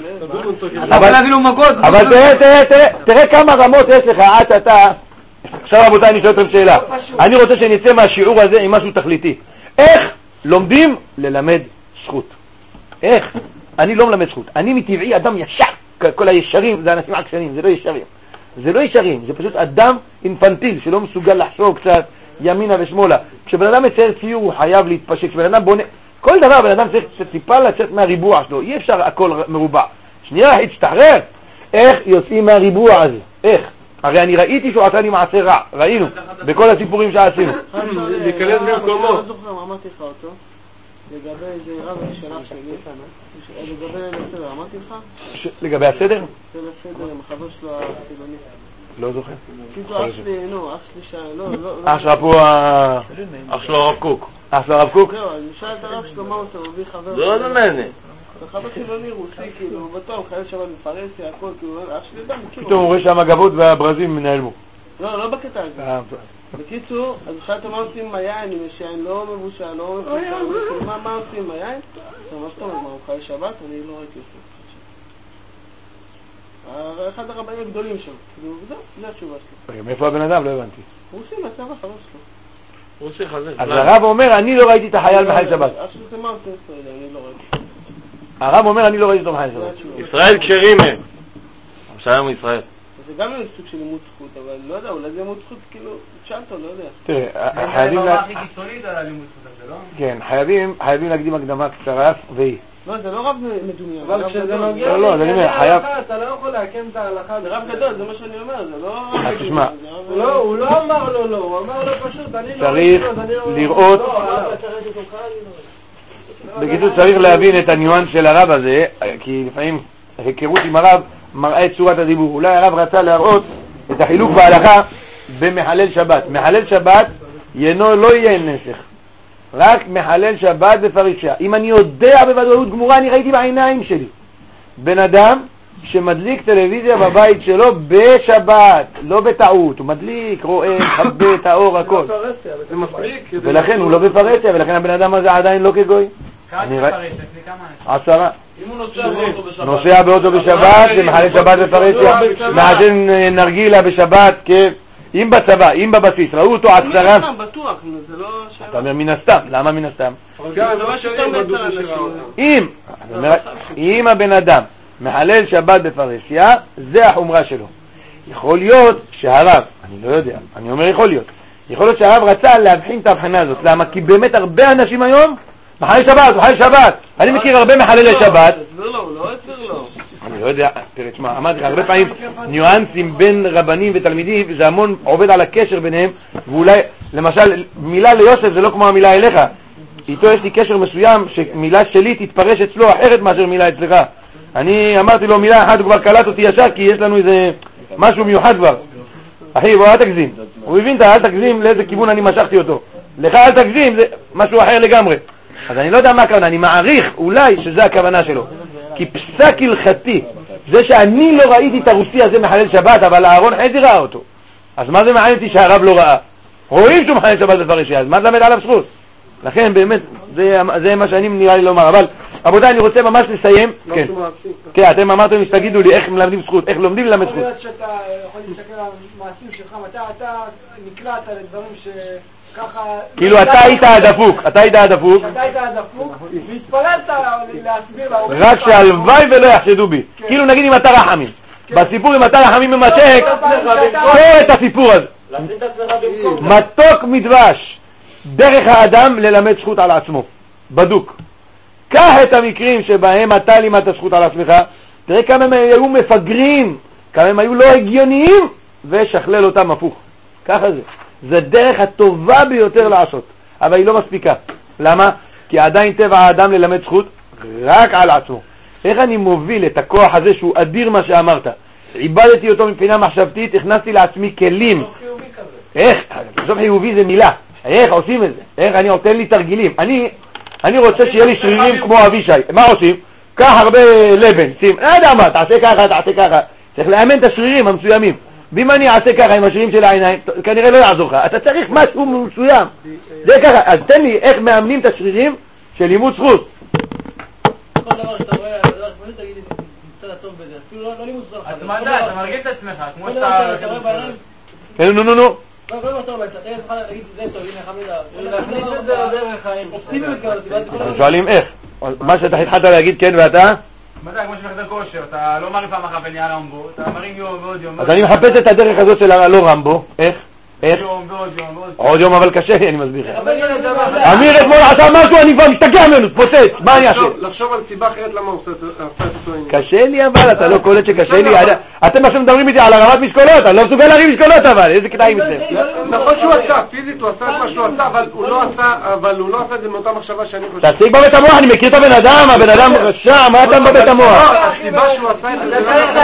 אבל תראה, תראה, תראה, תראה כמה רמות יש לך עד שאתה... עכשיו רבותיי, אני שואל אתכם שאלה. אני רוצה שנצא מהשיעור הזה עם משהו תכליתי. איך לומדים ללמד זכות? איך? אני לא מלמד זכות. אני מטבעי אדם ישר. כל הישרים זה אנשים עקשנים, זה לא ישרים. זה לא ישרים, זה פשוט אדם אינפנטיל שלא מסוגל לחשוב קצת ימינה ושמאלה. כשבן אדם מצייר ציור הוא חייב להתפשט. כשבן אדם בונה... כל דבר בן אדם צריך טיפה לצאת מהריבוע שלו. אי אפשר הכל מרובע. שנייה, תשתחרר. איך יוצאים מהריבוע הזה? איך? הרי אני ראיתי שהוא עשה לי מעשה רע. ראינו בכל הסיפורים שעשינו. להיכנס במקומות. אני זוכר, אמרתי לך אותו. לגבי איזה רב שלך שלי, לגבי הסדר, אמרתי לך? לגבי הסדר? זה בסדר, עם החבר שלו החילוני. לא זוכר. כאילו אח שלי, נו, אח שלי שי, לא, לא... אח שלך פה ה... אח שלו הרב קוק. אח שלו הרב קוק? לא, אני שאל את הרב שלו מה אותו, הוא הביא חבר... זה לא דמני. חבר חילוני רוסי, כאילו, הוא בטוח, חייל שבת בפרסיה, הכל, כאילו, אח שלי אדם, כאילו... פתאום הוא רואה שם הגבות והברזים מנהלמו. לא, לא בקטע הזה. בקיצור, אז שאלת מה עושים עם היין, אם יש יין לא מבושל, לא מבושל, מה עושים עם היין? מה שאתה אומר, מה, הוא חי שבת? אני לא ראיתי אותו. אחד הרבנים הגדולים שם, כאילו, זהו, זה התשובה שלו. רגע, מאיפה הבן אדם? לא הבנתי. רוסי, מהצבא החבר שלו. רוסי חזק. אז הרב אומר, אני לא ראיתי את החייל בחייל שבת. אח שזה מה עושים ישראל, אני לא ראיתי. הרב אומר, אני לא ראיתי אותו בחייל שבת. ישראל כשרים הם. שלום ישראל. זה גם סוג של לימוד זכות, אבל לא יודע, אולי זה לימוד זכות, כאילו, שאלת, לא יודע. תראה, חייבים... זה הכי קיצונית על הלימוד זכות הזה, לא? כן, חייבים להקדים הקדמה קצרה, והיא. לא, זה לא רב מדומיין. אבל כשזה נוגע לא, לא, אני אומר, חייב... אתה לא יכול להקם את ההלכה. זה רב גדול, זה מה שאני אומר, זה לא... אז תשמע. הוא לא אמר לו לא, הוא אמר לו פשוט, אני לא... צריך לראות... בקיצור, צריך להבין את הניואנס של הרב הזה, כי לפעמים היכרות עם הרב מראה את צורת הדיבור. אולי הרב רצה להראות את החילוק בהלכה במחלל שבת. מחלל שבת ינו לא יהיה נסך, רק מחלל שבת בפרישה. אם אני יודע בוודאות גמורה, אני ראיתי בעיניים שלי בן אדם שמדליק טלוויזיה בבית שלו בשבת, לא בטעות, הוא מדליק, רואה, חבא את האור, הכל, ולכן הוא לא בפרסיה, ולכן הבן אדם הזה עדיין לא כגוי. אני רואה... עשרה. נוסע באוטו בשבת, זה מחלל שבת בפרהסיה, מעשן נרגילה בשבת, כן. אם בצבא, אם בבסיס, ראו אותו עשרה... בטוח, זה לא... אתה אומר מן הסתם, למה מן הסתם? אם, אם הבן אדם מחלל שבת בפרהסיה, זה החומרה שלו. יכול להיות שהרב, אני לא יודע, אני אומר יכול להיות, יכול להיות שהרב רצה להבחין את ההבחנה הזאת. למה? כי באמת הרבה אנשים היום מחלל שבת, מחלל שבת. אני מכיר הרבה מחללי שבת. אני לא יודע, תראה, תשמע, אמרתי לך, הרבה פעמים ניואנסים בין רבנים ותלמידים, זה המון עובד על הקשר ביניהם, ואולי, למשל, מילה ליוסף זה לא כמו המילה אליך. איתו יש לי קשר מסוים שמילה שלי תתפרש אצלו אחרת מאשר מילה אצלך. אני אמרתי לו מילה אחת, הוא כבר קלט אותי ישר, כי יש לנו איזה משהו מיוחד כבר. אחי, בוא, אל תגזים. הוא הבין, אל תגזים לאיזה כיוון אני משכתי אותו. לך אל תגזים, זה משהו אחר לגמרי. אז אני לא יודע מה הכוונה, אני מעריך אולי שזה הכוונה שלו. כי פסק הלכתי, זה שאני לא ראיתי את הרוסי הזה מחלל שבת, אבל אהרון חזי ראה אותו. אז מה זה מעניין אותי שהרב לא ראה? רואים שהוא מחלל שבת בפרהסיה, אז מה תלמד עליו זכות? לכן באמת, זה, זה מה שאני נראה לי לומר. אבל רבותיי, אני רוצה ממש לסיים. כן, כן, אתם אמרתם שתגידו לי איך מלמדים זכות, איך לומדים ללמד זכות. יכול להיות שאתה יכול להסתכל על מעשים שלך, מתי אתה נקלעת לדברים שככה... כאילו אתה היית הדפוק, אתה היית הדפוק. אתה היית הדפוק, והתפללת להסביר לה... רק שהלוואי ולא יחשדו בי. כאילו נגיד אם אתה רחמים. בסיפור אם אתה רחמים ממתק, תור את הסיפור הזה. מתוק מדבש. דרך האדם ללמד זכות על עצמו. בדוק. קח את המקרים שבהם אתה לימדת זכות על עצמך, תראה כמה הם היו מפגרים, כמה הם היו לא הגיוניים, ושכלל אותם הפוך. ככה זה. זה דרך הטובה ביותר לעשות, אבל היא לא מספיקה. למה? כי עדיין טבע האדם ללמד זכות רק על עצמו. איך אני מוביל את הכוח הזה שהוא אדיר מה שאמרת? עיבדתי אותו מבחינה מחשבתית, הכנסתי לעצמי כלים. איך? בסוף חיובי זה מילה. איך עושים את זה? איך אני נותן לי תרגילים? אני אני רוצה שיהיה לי שרירים כמו אבישי. מה עושים? קח הרבה לבן, שים, לא יודע מה, תעשה ככה, תעשה ככה. צריך לאמן את השרירים המסוימים. ואם אני אעשה ככה עם השרירים של העיניים, כנראה לא יעזור לך. אתה צריך משהו מסוים. זה ככה, אז תן לי איך מאמנים את השרירים של לימוד זכות. כל דבר שאתה רואה, הדבר שפשוט תגיד לי, נמצא לטוב בזה. אפילו לא לימוד זכות. אתה מדע, אתה מרגיש את עצמך, כמו שאתה... אתה רואה בעיניים? נו, נו, נו. לא, לא מה שאתה אומר, אתה יכול להגיד זה טוב, הנה חמידה. להכניס את זה לדרך האופטימיות כזאת. אנחנו שואלים איך. מה שאתה התחלת להגיד כן ואתה? מדע, כמו שמחדר כושר, אתה לא מרים פעם אחת ונהיה רמבו, אתה מרים יום ועוד יום. אז אני מחפש את הדרך הזאת של הלא רמבו. איך? איך? יום ועוד יום ועוד עוד יום אבל קשה לי, אני מסביר לך. אמיר אתמול עשה משהו, אני כבר מסתגע ממנו, פוצץ, מה אני אעשה? לחשוב על סיבה אחרת למה הוא עושה את אותו עניין. קשה לי אבל, אתה לא קולט שקשה לי. אתם עכשיו מדברים איתי על הרמת משקולות, אני לא מסוגל להרים משקולות אבל, איזה קטעים זה? נכון שהוא עשה, פיזית הוא עשה את מה שהוא עשה, אבל הוא לא עשה, אבל הוא לא עשה את זה מאותה מחשבה שאני חושב. תעסיק בבית המוח, אני מכיר את הבן אדם, הבן אדם רשע, מה אתה בבית המוח? הסיבה שהוא עשה את זה...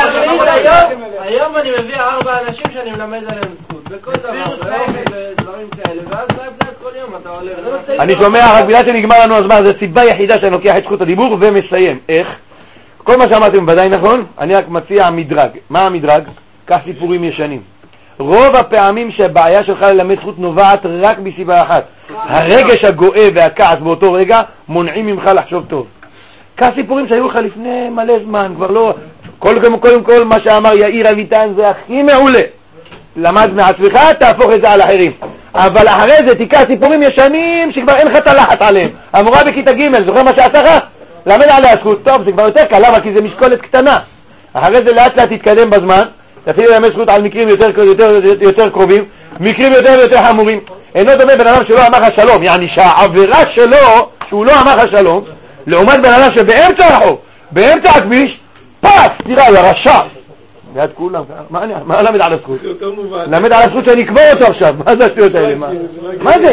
היום אני מביא ארבע אנשים שאני מלמד עליהם זכות, בכל דבר, ודברים כאלה, ואז לאט כל יום אתה עולה. אני שומע, רק בגלל שנגמר לנו הזמן, זו סיבה יחידה שאני לוקח את זכות הדיבור ומסיים. איך? כל מה שאמרתם ודאי נכון, אני רק מציע מדרג. מה המדרג? קח סיפורים ישנים. רוב הפעמים שהבעיה שלך ללמד זכות נובעת רק מסיבה אחת. הרגש הגואה והכעס באותו רגע מונעים ממך לחשוב טוב. קח סיפורים שהיו לך לפני מלא זמן, כבר לא... קודם כל, כל מה שאמר יאיר אביטן זה הכי מעולה. למד מעצמך, תהפוך את זה על אחרים. אבל אחרי זה תיקח סיפורים ישנים שכבר אין לך תלחת עליהם. המורה בכיתה ג' זוכר מה שעשה לך? למד עליה זכות. טוב, זה כבר יותר קל, למה? כי זה משקולת קטנה. אחרי זה לאט לאט תתקדם בזמן, תתחיל ללמד זכות על מקרים יותר, יותר, יותר קרובים, מקרים יותר ויותר חמורים. אינו דומה בן אדם שלא אמר לך שלום, יעני שהעבירה שלו, שהוא לא אמר לך שלום, לעומת בן אדם שבאמצע הרחוב, באמצע הכביש, פס, תראה, הוא הרשע. ליד כולם, מה אני, מה למד על הזכות? למד על הזכות שאני אקבור אותו עכשיו, מה זה השטויות האלה? מה זה?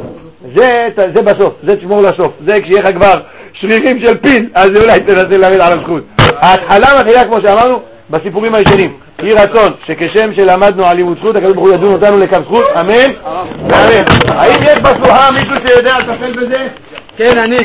זה בסוף, זה תשמור לסוף, זה כשיהיה לך כבר שרירים של פיל, אז אולי תנסה ללמד על הזכות. ההתחלה מתחילה כמו שאמרנו בסיפורים הישנים. יהי רצון שכשם שלמדנו על לימוד זכות, הקדוש ברוך הוא ידון אותנו לכף זכות, אמן ואמן. האם יש בסלוחה מישהו שיודע לטפל בזה? כן, אני.